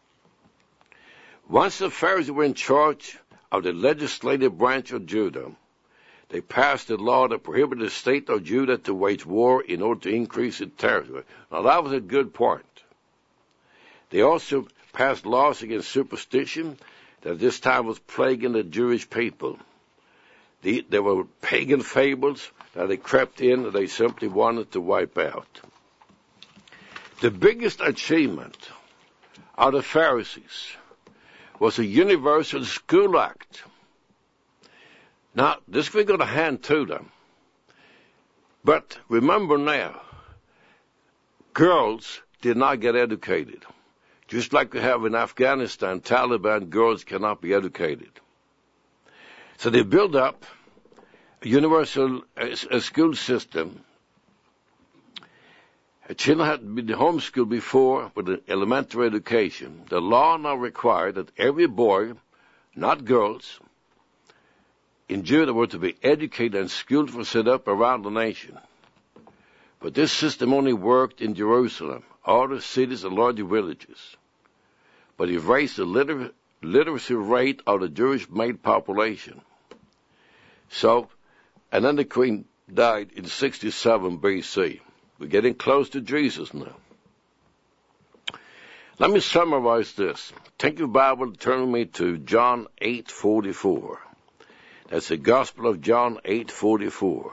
Once the Pharisees were in charge of the legislative branch of Judah, they passed a law that prohibited the state of Judah to wage war in order to increase its territory. Now that was a good point. They also passed laws against superstition that this time was plaguing the Jewish people. There were pagan fables that they crept in that they simply wanted to wipe out. The biggest achievement of the Pharisees was a universal school act. Now, this we're going to hand to them. But remember now, girls did not get educated. Just like we have in Afghanistan, Taliban, girls cannot be educated. So they built up a universal school system. Children had been homeschooled before with an elementary education. The law now required that every boy, not girls, in Judah were to be educated and schooled for set up around the nation. But this system only worked in Jerusalem, all the cities and larger villages. But it raised the literacy rate of the Jewish-made population. So, and then the queen died in 67 BC. We're getting close to Jesus now. Let me summarize this. Take your Bible and turn with me to John 8:44. That's the Gospel of John 8:44.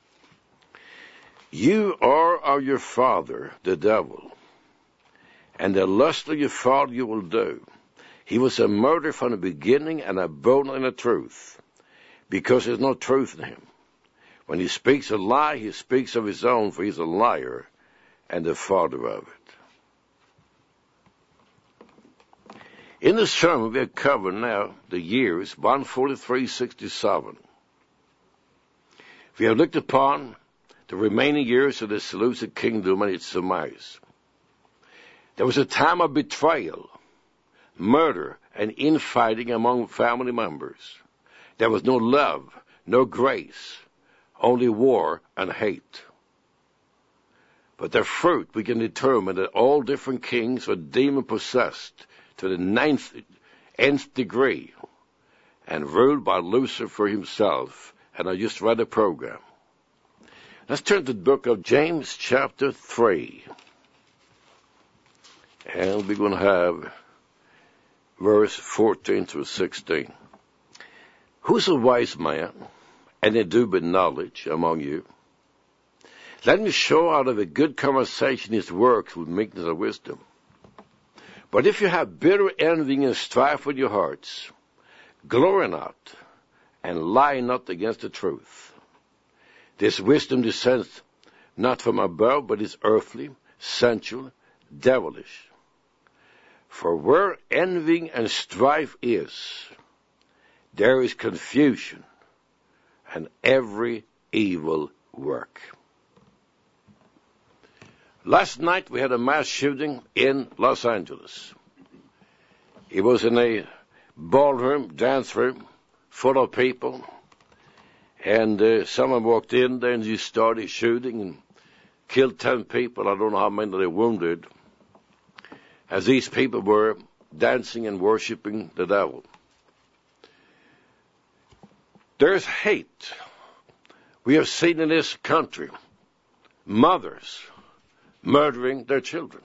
You are of your father, the devil, and the lust of your father you will do. He was a murderer from the beginning and abode in the truth, because there's no truth in him. When he speaks a lie, he speaks of his own, for he's a liar and the father of it. In the sermon, we are covering now the years 143-67. We have looked upon the remaining years of the Seleucid kingdom and its demise. There was a time of betrayal, murder, and infighting among family members. There was no love, no grace, only war and hate. But their fruit, we can determine that all different kings were demon-possessed to the nth degree and ruled by Lucifer himself. And I just read a program. Let's turn to the book of James chapter 3. And we're going to have verse 14 through 16. Who's a wise man, and they do with knowledge among you? Let me show out of a good conversation his works with meekness and wisdom. But if you have bitter envying and strife with your hearts, glory not, and lie not against the truth. This wisdom descends not from above, but is earthly, sensual, devilish. For where envying and strife is, there is confusion and every evil work. Last night we had a mass shooting in Los Angeles. It was in a ballroom, dance room, full of people. And someone walked in there and just started shooting and killed 10 people. I don't know how many they wounded. As these people were dancing and worshiping the devil. There's hate. We have seen in this country mothers murdering their children.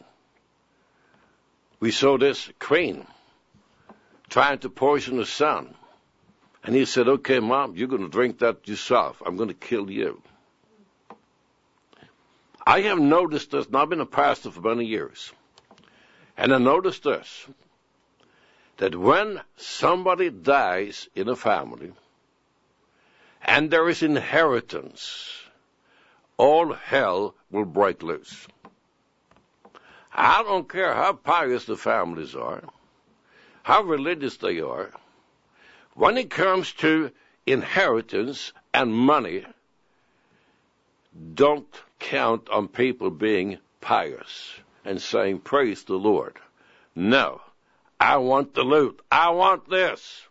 We saw this queen trying to poison the son. And he said, okay, Mom, you're going to drink that yourself. I'm going to kill you. I have noticed this, and I've been a pastor for many years. And I noticed this, that when somebody dies in a family, and there is inheritance, all hell will break loose. I don't care how pious the families are, how religious they are. When it comes to inheritance and money, don't count on people being pious and saying, praise the Lord. No, I want the loot. I want this.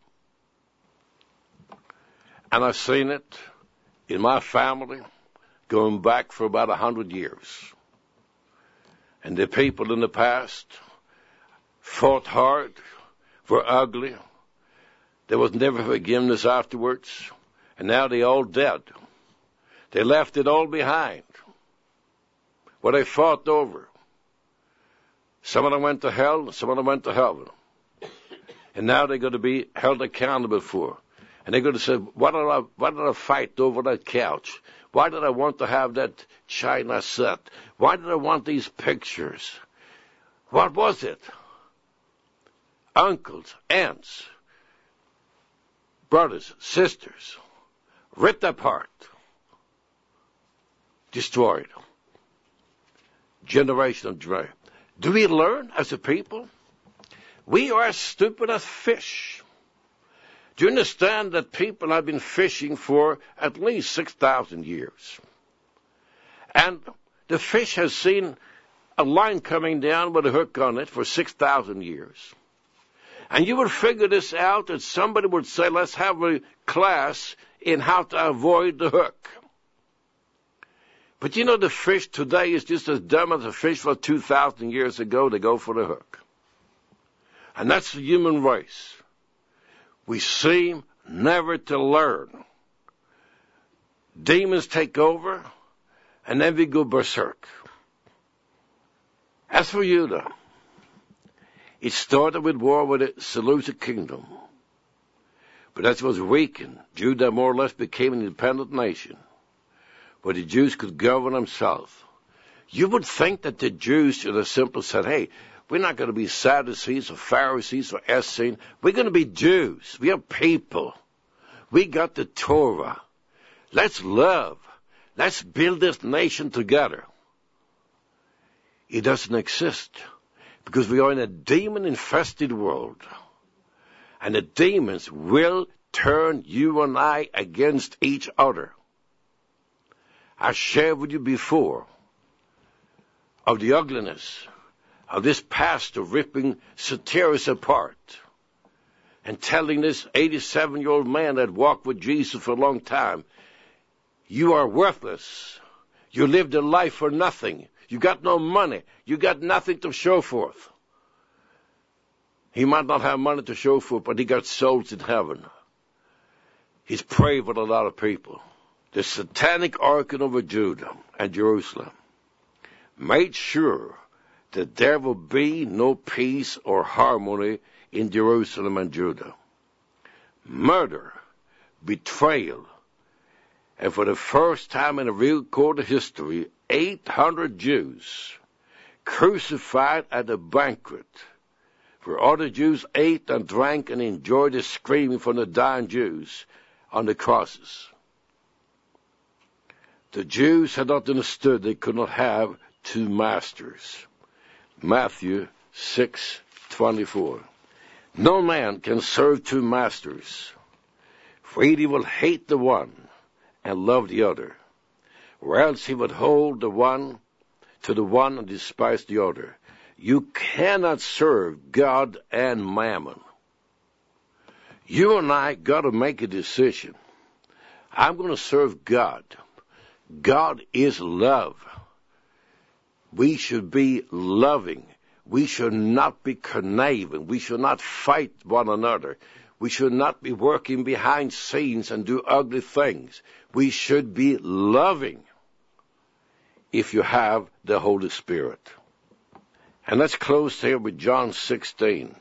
And I've seen it in my family going back for about 100 years. And the people in the past fought hard, were ugly. There was never forgiveness afterwards. And now they're all dead. They left it all behind. What they fought over. Some of them went to hell, some of them went to heaven. And now they're going to be held accountable for. And they're going to say, why did I fight over that couch? Why did I want to have that china set? Why did I want these pictures? What was it? Uncles, aunts, brothers, sisters, ripped apart, destroyed. Generation of dread. Do we learn as a people? We are as stupid as fish. Do you understand that people have been fishing for at least 6,000 years? And the fish has seen a line coming down with a hook on it for 6,000 years. And you would figure this out that somebody would say, let's have a class in how to avoid the hook. But you know, the fish today is just as dumb as a fish for 2,000 years ago. They go for the hook. And that's the human race. We seem never to learn. Demons take over, and then we go berserk. As for Judah, it started with war with the Seleucid kingdom. But as it was weakened, Judah more or less became an independent nation, where the Jews could govern themselves. You would think that the Jews should have simply said, hey, we're not going to be Sadducees or Pharisees or Essenes. We're going to be Jews. We are people. We got the Torah. Let's love. Let's build this nation together. It doesn't exist. Because we are in a demon-infested world. And the demons will turn you and I against each other. I shared with you before of the ugliness of this pastor ripping Soterios apart and telling this 87-year-old man that walked with Jesus for a long time, you are worthless. You lived a life for nothing. You got no money. You got nothing to show forth. He might not have money to show forth, but he got souls in heaven. He's prayed with a lot of people. The satanic archon over Judah and Jerusalem made sure that there will be no peace or harmony in Jerusalem and Judah. Murder, betrayal, and for the first time in a recorded history, 800 Jews crucified at a banquet where other Jews ate and drank and enjoyed the screaming from the dying Jews on the crosses. The Jews had not understood they could not have two masters. Matthew 6:24. No man can serve two masters, for either he will hate the one and love the other, or else he would hold the one and despise the other. You cannot serve God and mammon. You and I got to make a decision. I'm going to serve God. God is love. We should be loving. We should not be conniving. We should not fight one another. We should not be working behind scenes and do ugly things. We should be loving if you have the Holy Spirit. And let's close here with John 16.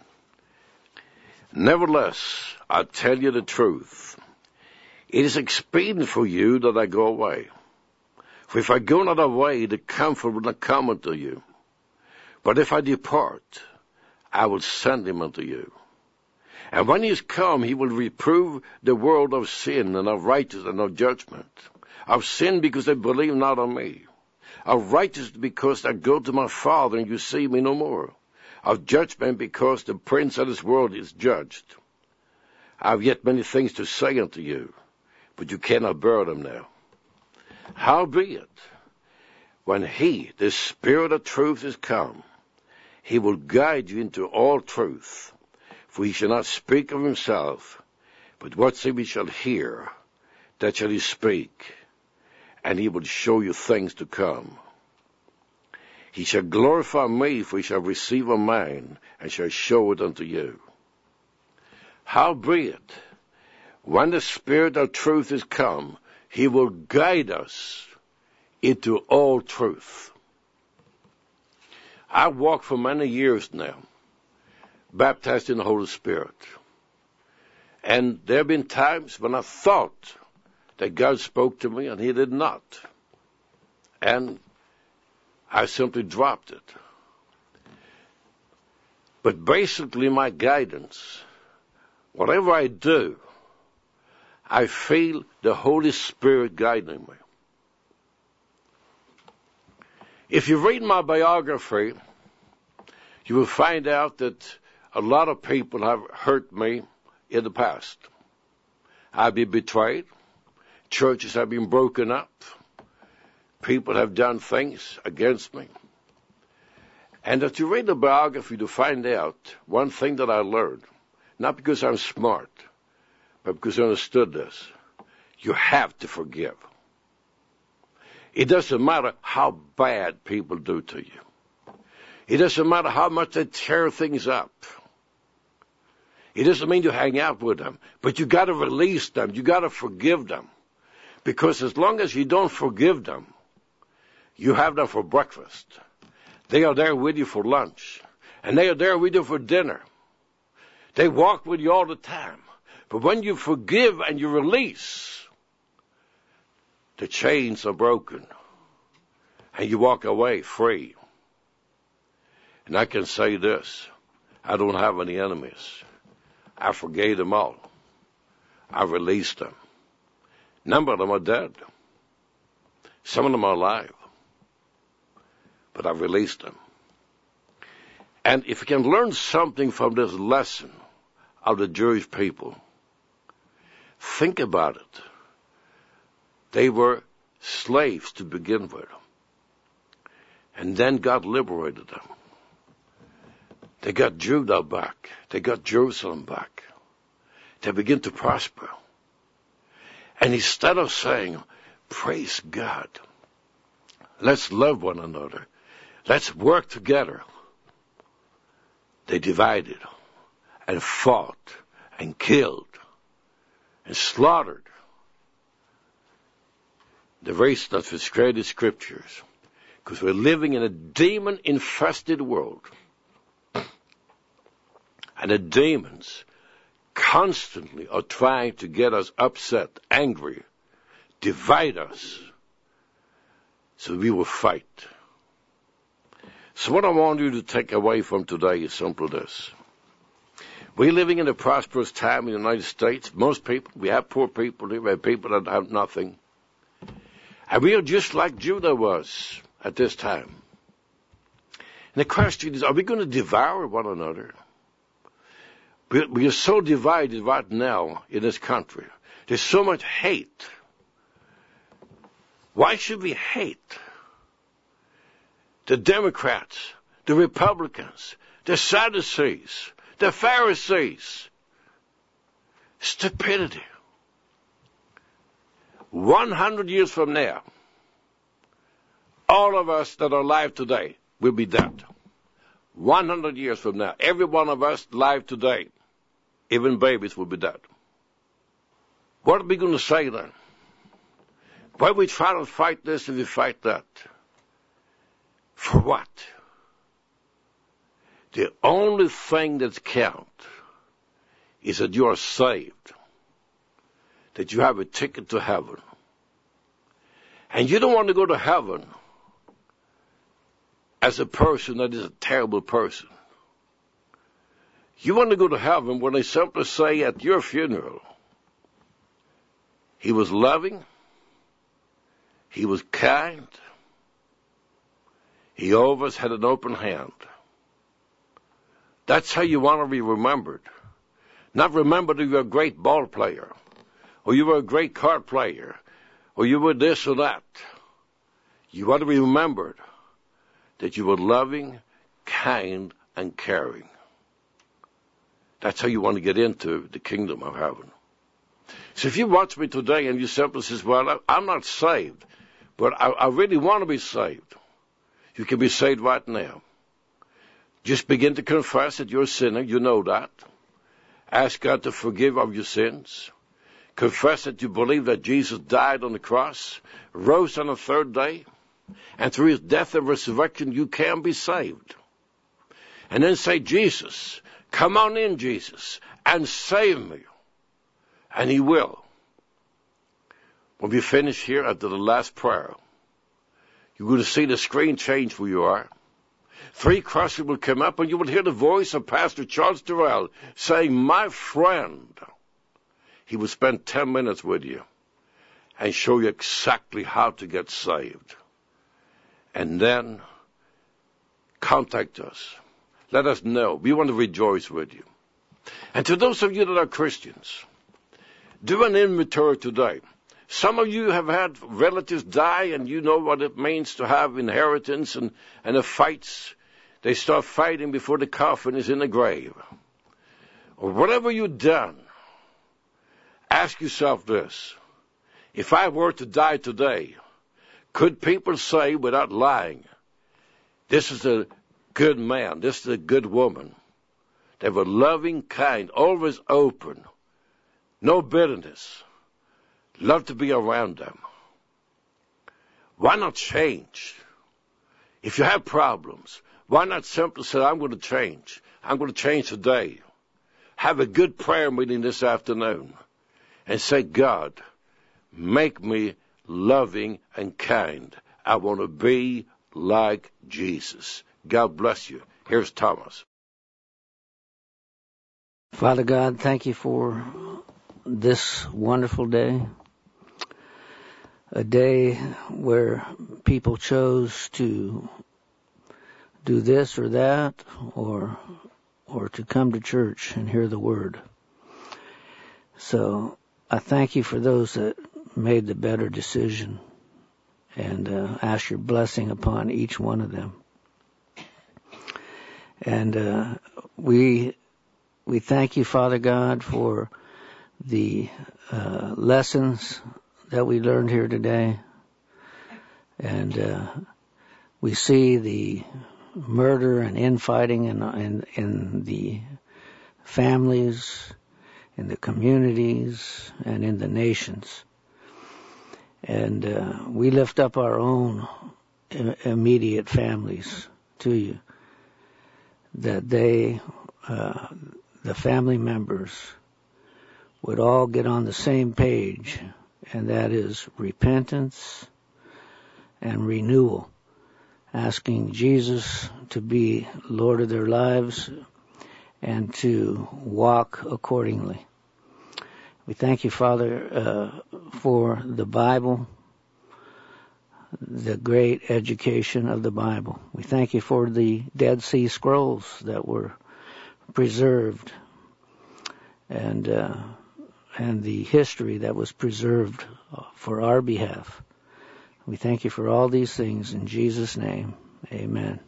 Nevertheless, I tell you the truth. It is expedient for you that I go away. For if I go not away, the Comforter will not come unto you. But if I depart, I will send him unto you. And when he is come, he will reprove the world of sin and of righteousness and of judgment. Of sin, because they believe not on me. Of righteousness, because I go to my Father, and you see me no more. Of judgment, because the prince of this world is judged. I have yet many things to say unto you, but you cannot bear them now. Howbeit, when he, the Spirit of truth, is come, he will guide you into all truth. For he shall not speak of himself, but whatsoever he shall hear, that shall he speak, and he will show you things to come. He shall glorify me, for he shall receive of mine, and shall show it unto you. Howbeit, when the Spirit of truth is come, he will guide us into all truth. I've walked for many years now, baptized in the Holy Spirit. And there have been times when I thought that God spoke to me and he did not. And I simply dropped it. But basically my guidance, whatever I do, I feel the Holy Spirit guiding me. If you read my biography, you will find out that a lot of people have hurt me in the past. I've been betrayed. Churches have been broken up. People have done things against me. And if you read the biography, to find out one thing that I learned, not because I'm smart, but because I understood this. You have to forgive. It doesn't matter how bad people do to you. It doesn't matter how much they tear things up. It doesn't mean you hang out with them, but you got to release them. You got to forgive them. Because as long as you don't forgive them, you have them for breakfast. They are there with you for lunch. And they are there with you for dinner. They walk with you all the time. But when you forgive and you release, the chains are broken. And you walk away free. And I can say this. I don't have any enemies. I forgave them all. I released them. A number of them are dead. Some of them are alive. But I released them. And if you can learn something from this lesson of the Jewish people, think about it. They were slaves to begin with. And then God liberated them. They got Judah back. They got Jerusalem back. They began to prosper. And instead of saying, praise God, let's love one another, let's work together, they divided and fought and killed and slaughtered the race that was created scriptures. Because we're living in a demon-infested world. And the demons constantly are trying to get us upset, angry, divide us, so we will fight. So what I want you to take away from today is simply this. We're living in a prosperous time in the United States. Most people, we have poor people, we have people that have nothing. And we are just like Judah was at this time. And the question is, are we going to devour one another? We are so divided right now in this country. There's so much hate. Why should we hate the Democrats, the Republicans, the Sadducees, the Pharisees? Stupidity. 100 years from now, all of us that are alive today will be dead. 100 years from now, every one of us alive today, even babies, will be dead. What are we going to say then? Why we try to fight this and we fight that? For what? The only thing that counts is that you are saved, that you have a ticket to heaven. And you don't want to go to heaven as a person that is a terrible person. You want to go to heaven when they simply say at your funeral, he was loving, he was kind, he always had an open hand. That's how you want to be remembered. Not remembered that you were a great ball player, or you were a great card player, or you were this or that. You want to be remembered that you were loving, kind, and caring. That's how you want to get into the kingdom of heaven. So if you watch me today and you simply say, well, I'm not saved, but I really want to be saved, you can be saved right now. Just begin to confess that you're a sinner. You know that. Ask God to forgive of your sins. Confess that you believe that Jesus died on the cross, rose on the third day, and through his death and resurrection you can be saved. And then say, Jesus, come on in, Jesus, and save me. And he will. When we finish here after the last prayer, you're going to see the screen change where you are. 3 crosses will come up, and you will hear the voice of Pastor Charles Terrell saying, my friend. He will spend 10 minutes with you and show you exactly how to get saved. And then contact us. Let us know. We want to rejoice with you. And to those of you that are Christians, do an inventory today. Some of you have had relatives die, and you know what it means to have inheritance and the fights. They start fighting before the coffin is in the grave. Or whatever you've done, ask yourself this. If I were to die today, could people say without lying, this is a good man, this is a good woman? They were loving, kind, always open, no bitterness, love to be around them. Why not change? If you have problems, why not simply say, I'm going to change. I'm going to change today. Have a good prayer meeting this afternoon and say, God, make me loving and kind. I want to be like Jesus. God bless you. Here's Thomas. Father God, thank you for this wonderful day. A day where people chose to do this or that, or to come to church and hear the word. So I thank you for those that made the better decision, and ask your blessing upon each one of them. And we thank you, Father God, for the lessons that we learned here today. And we see the murder and infighting in the families, in the communities, and in the nations. And we lift up our own immediate families to you, that they, the family members, would all get on the same page, and that is repentance and renewal, asking Jesus to be Lord of their lives and to walk accordingly. We thank you, Father, for the Bible, the great education of the Bible. We thank you for the Dead Sea Scrolls that were preserved, and the history that was preserved for our behalf. We thank you for all these things in Jesus' name. Amen.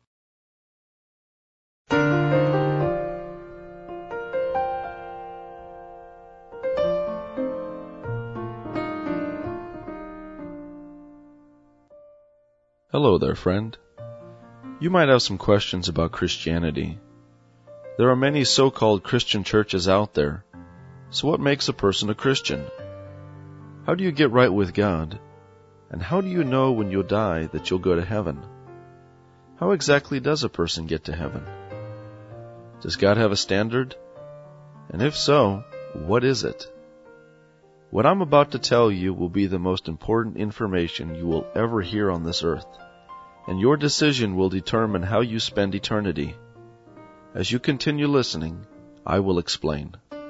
Hello there, friend. You might have some questions about Christianity. There are many so-called Christian churches out there. So what makes a person a Christian? How do you get right with God? And how do you know when you'll die that you'll go to heaven? How exactly does a person get to heaven? Does God have a standard? And if so, what is it? What I'm about to tell you will be the most important information you will ever hear on this earth, and your decision will determine how you spend eternity. As you continue listening, I will explain.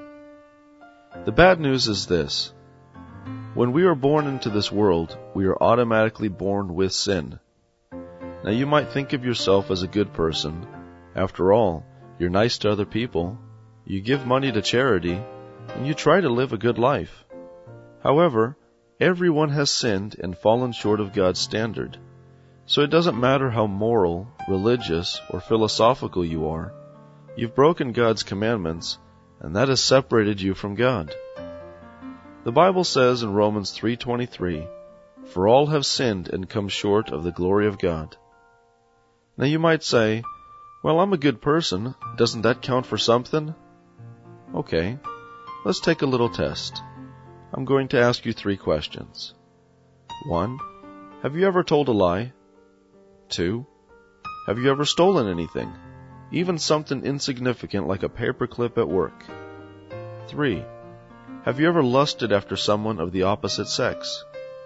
The bad news is this. When we are born into this world, we are automatically born with sin. Now you might think of yourself as a good person. After all, you're nice to other people, you give money to charity, and you try to live a good life. However, everyone has sinned and fallen short of God's standard. So it doesn't matter how moral, religious, or philosophical you are. You've broken God's commandments, and that has separated you from God. The Bible says in Romans 3:23, "For all have sinned and come short of the glory of God." Now you might say, "Well, I'm a good person. Doesn't that count for something?" Okay, let's take a little test. I'm going to ask you 3 questions. 1. Have you ever told a lie? 2. Have you ever stolen anything? Even something insignificant like a paperclip at work? 3. Have you ever lusted after someone of the opposite sex?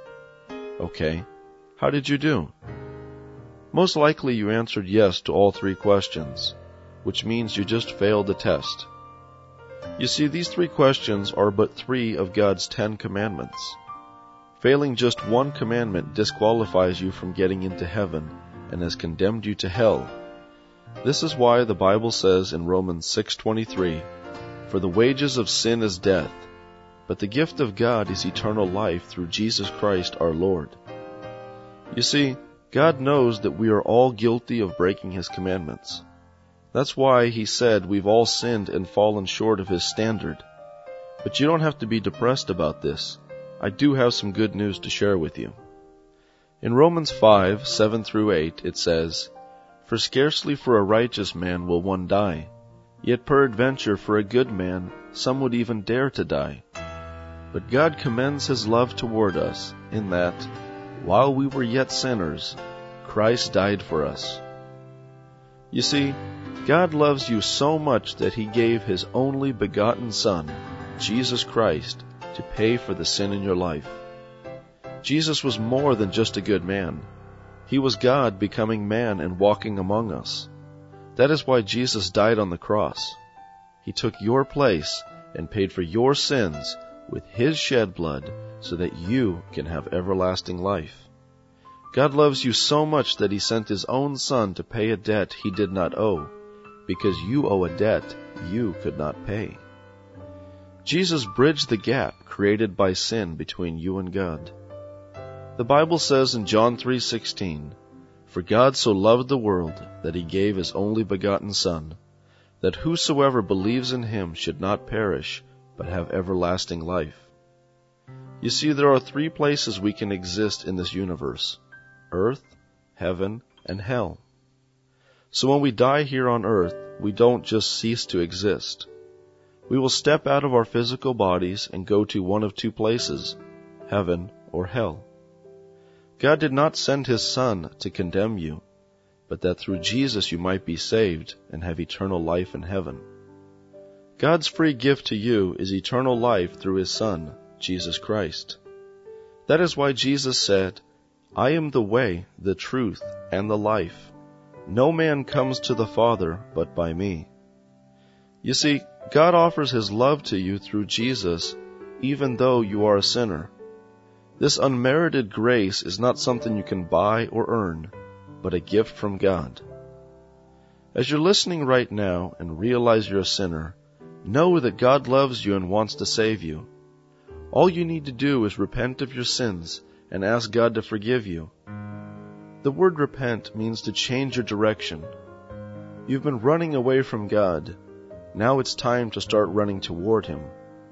Okay, how did you do? Most likely you answered yes to all 3 questions, which means you just failed the test. You see, these 3 questions are but 3 of God's 10 commandments. Failing just one commandment disqualifies you from getting into heaven and has condemned you to hell. This is why the Bible says in Romans 6:23, "For the wages of sin is death, but the gift of God is eternal life through Jesus Christ our Lord." You see, God knows that we are all guilty of breaking His commandments. That's why He said we've all sinned and fallen short of His standard. But you don't have to be depressed about this. I do have some good news to share with you. In Romans 5:7-8, it says, "For scarcely for a righteous man will one die, yet peradventure for a good man some would even dare to die. But God commends His love toward us, in that, while we were yet sinners, Christ died for us." You see, God loves you so much that He gave His only begotten Son, Jesus Christ, to pay for the sin in your life. Jesus was more than just a good man. He was God becoming man and walking among us. That is why Jesus died on the cross. He took your place and paid for your sins with His shed blood so that you can have everlasting life. God loves you so much that He sent His own Son to pay a debt He did not owe, because you owe a debt you could not pay. Jesus bridged the gap created by sin between you and God. The Bible says in John 3:16, "For God so loved the world that He gave His only begotten Son, that whosoever believes in Him should not perish, but have everlasting life." You see, there are 3 places we can exist in this universe: earth, heaven, and hell. So when we die here on earth, we don't just cease to exist. We will step out of our physical bodies and go to one of 2 places, heaven or hell. God did not send His Son to condemn you, but that through Jesus you might be saved and have eternal life in heaven. God's free gift to you is eternal life through His Son, Jesus Christ. That is why Jesus said, "I am the way, the truth, and the life. No man comes to the Father but by me." You see, God offers His love to you through Jesus, even though you are a sinner. This unmerited grace is not something you can buy or earn, but a gift from God. As you're listening right now and realize you're a sinner, know that God loves you and wants to save you. All you need to do is repent of your sins and ask God to forgive you. The word repent means to change your direction. You've been running away from God. Now it's time to start running toward Him.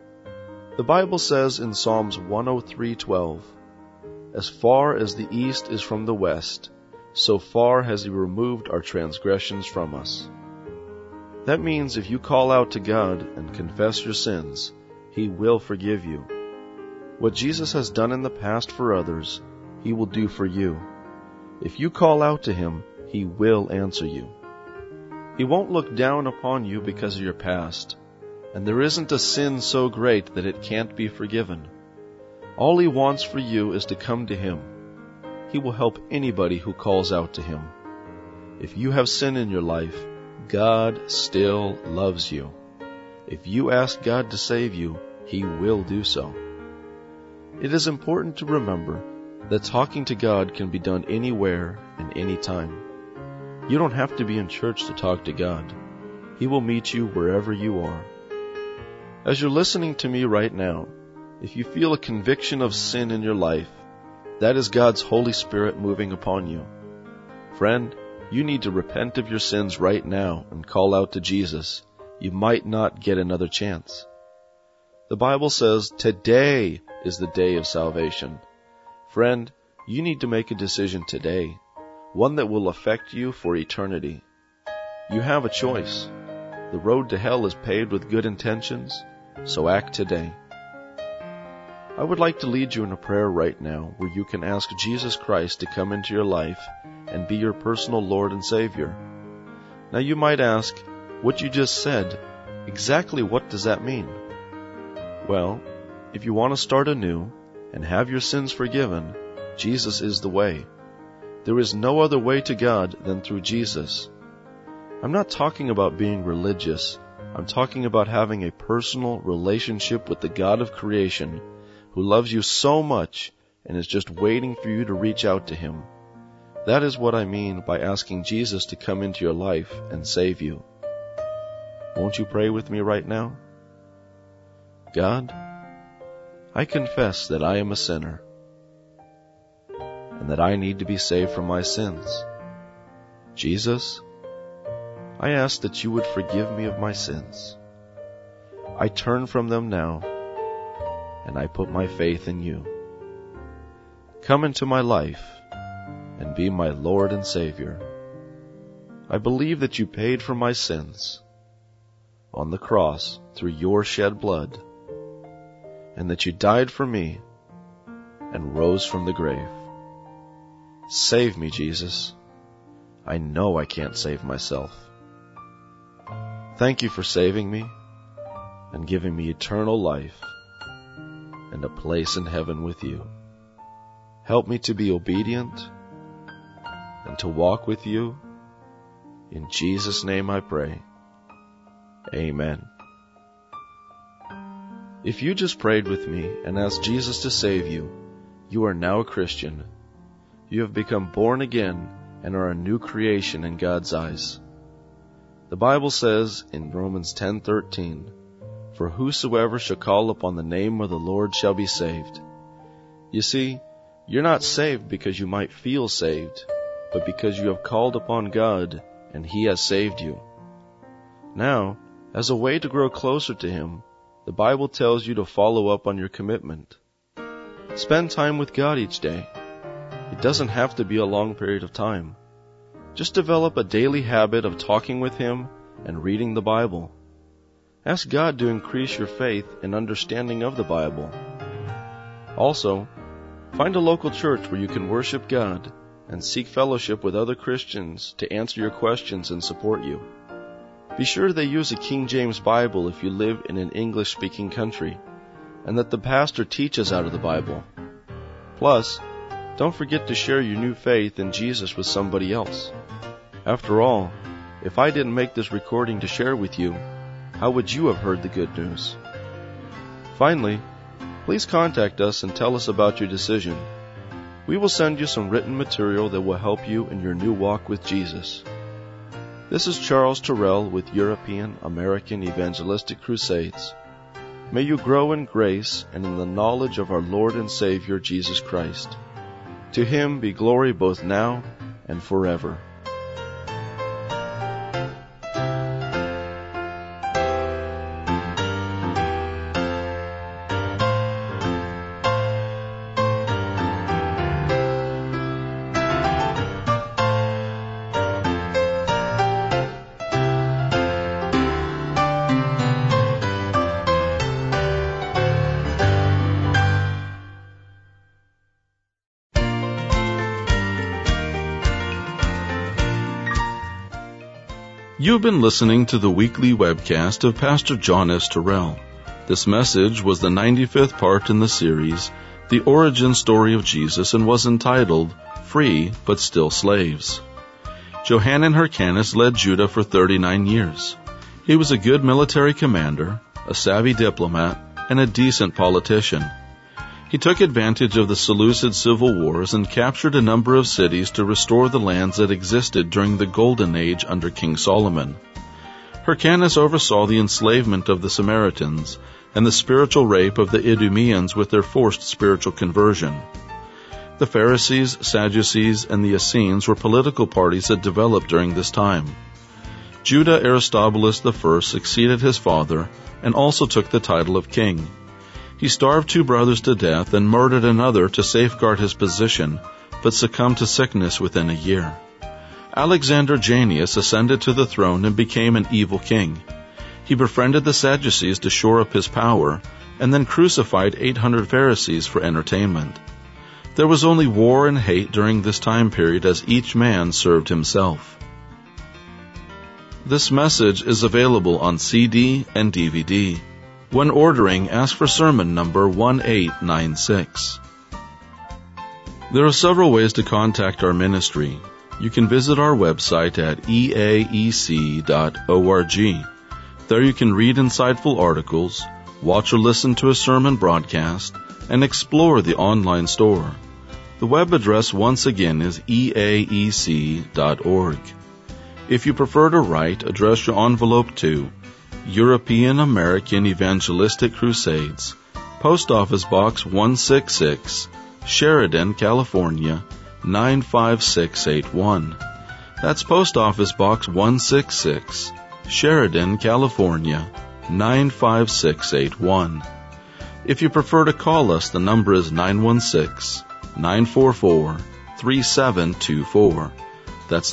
The Bible says in Psalms 103:12, "As far as the east is from the west, so far has He removed our transgressions from us." That means if you call out to God and confess your sins, He will forgive you. What Jesus has done in the past for others, He will do for you. If you call out to Him, He will answer you. He won't look down upon you because of your past, and there isn't a sin so great that it can't be forgiven. All He wants for you is to come to Him. He will help anybody who calls out to Him. If you have sin in your life, God still loves you. If you ask God to save you, He will do so. It is important to remember that talking to God can be done anywhere and anytime. You don't have to be in church to talk to God. He will meet you wherever you are. As you're listening to me right now, if you feel a conviction of sin in your life, that is God's Holy Spirit moving upon you. Friend, you need to repent of your sins right now and call out to Jesus. You might not get another chance. The Bible says today is the day of salvation. Friend, you need to make a decision today, one that will affect you for eternity. You have a choice. The road to hell is paved with good intentions, so act today. I would like to lead you in a prayer right now where you can ask Jesus Christ to come into your life and be your personal Lord and Savior. Now you might ask, what you just said, exactly what does that mean? Well, if you want to start anew and have your sins forgiven, Jesus is the way. There is no other way to God than through Jesus. I'm not talking about being religious. I'm talking about having a personal relationship with the God of creation who loves you so much and is just waiting for you to reach out to Him. That is what I mean by asking Jesus to come into your life and save you. Won't you pray with me right now? God, I confess that I am a sinner and that I need to be saved from my sins. Jesus, I ask that you would forgive me of my sins. I turn from them now, and I put my faith in you. Come into my life and be my Lord and Savior. I believe that you paid for my sins on the cross through your shed blood, and that you died for me and rose from the grave. Save me, Jesus. I know I can't save myself. Thank you for saving me and giving me eternal life and a place in heaven with you. Help me to be obedient and to walk with you. In Jesus' name I pray. Amen. If you just prayed with me and asked Jesus to save you, you are now a Christian. You have become born again and are a new creation in God's eyes. The Bible says in Romans 10:13, "For whosoever shall call upon the name of the Lord shall be saved." You see, you're not saved because you might feel saved, but because you have called upon God and He has saved you. Now, as a way to grow closer to Him, the Bible tells you to follow up on your commitment. Spend time with God each day. It doesn't have to be a long period of time. Just develop a daily habit of talking with Him and reading the Bible. Ask God to increase your faith and understanding of the Bible. Also, find a local church where you can worship God and seek fellowship with other Christians to answer your questions and support you. Be sure they use a King James Bible if you live in an English-speaking country, and that the pastor teaches out of the Bible. Plus, don't forget to share your new faith in Jesus with somebody else. After all, if I didn't make this recording to share with you, how would you have heard the good news? Finally, please contact us and tell us about your decision. We will send you some written material that will help you in your new walk with Jesus. This is Charles Terrell with European American Evangelistic Crusades. May you grow in grace and in the knowledge of our Lord and Savior Jesus Christ. To Him be glory both now and forever. You've been listening to the weekly webcast of Pastor John S. Terrell. This message was the 95th part in the series, The Origin Story of Jesus, and was entitled, Free but Still Slaves. Johanan Hyrcanus led Judah for 39 years. He was a good military commander, a savvy diplomat, and a decent politician. He took advantage of the Seleucid civil wars and captured a number of cities to restore the lands that existed during the Golden Age under King Solomon. Hyrcanus oversaw the enslavement of the Samaritans and the spiritual rape of the Idumeans with their forced spiritual conversion. The Pharisees, Sadducees, and the Essenes were political parties that developed during this time. Judah Aristobulus I succeeded his father and also took the title of king. He starved 2 brothers to death and murdered another to safeguard his position, but succumbed to sickness within a year. Alexander Janneus ascended to the throne and became an evil king. He befriended the Sadducees to shore up his power, and then crucified 800 Pharisees for entertainment. There was only war and hate during this time period as each man served himself. This message is available on CD and DVD. When ordering, ask for sermon number 1896. There are several ways to contact our ministry. You can visit our website at eaec.org. There you can read insightful articles, watch or listen to a sermon broadcast, and explore the online store. The web address once again is eaec.org. If you prefer to write, address your envelope to European American Evangelistic Crusades, Post Office Box 166, Sheridan, California, 95681. That's Post Office Box 166, Sheridan, California, 95681. If you prefer to call us, the number is 916-944-3724. That's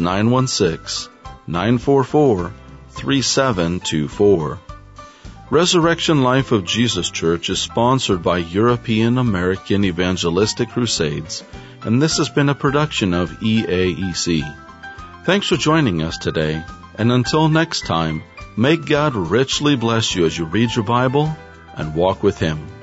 916-944-3724. Resurrection Life of Jesus Church is sponsored by European American Evangelistic Crusades, and this has been a production of EAEC. Thanks for joining us today, and until next time, may God richly bless you as you read your Bible and walk with Him.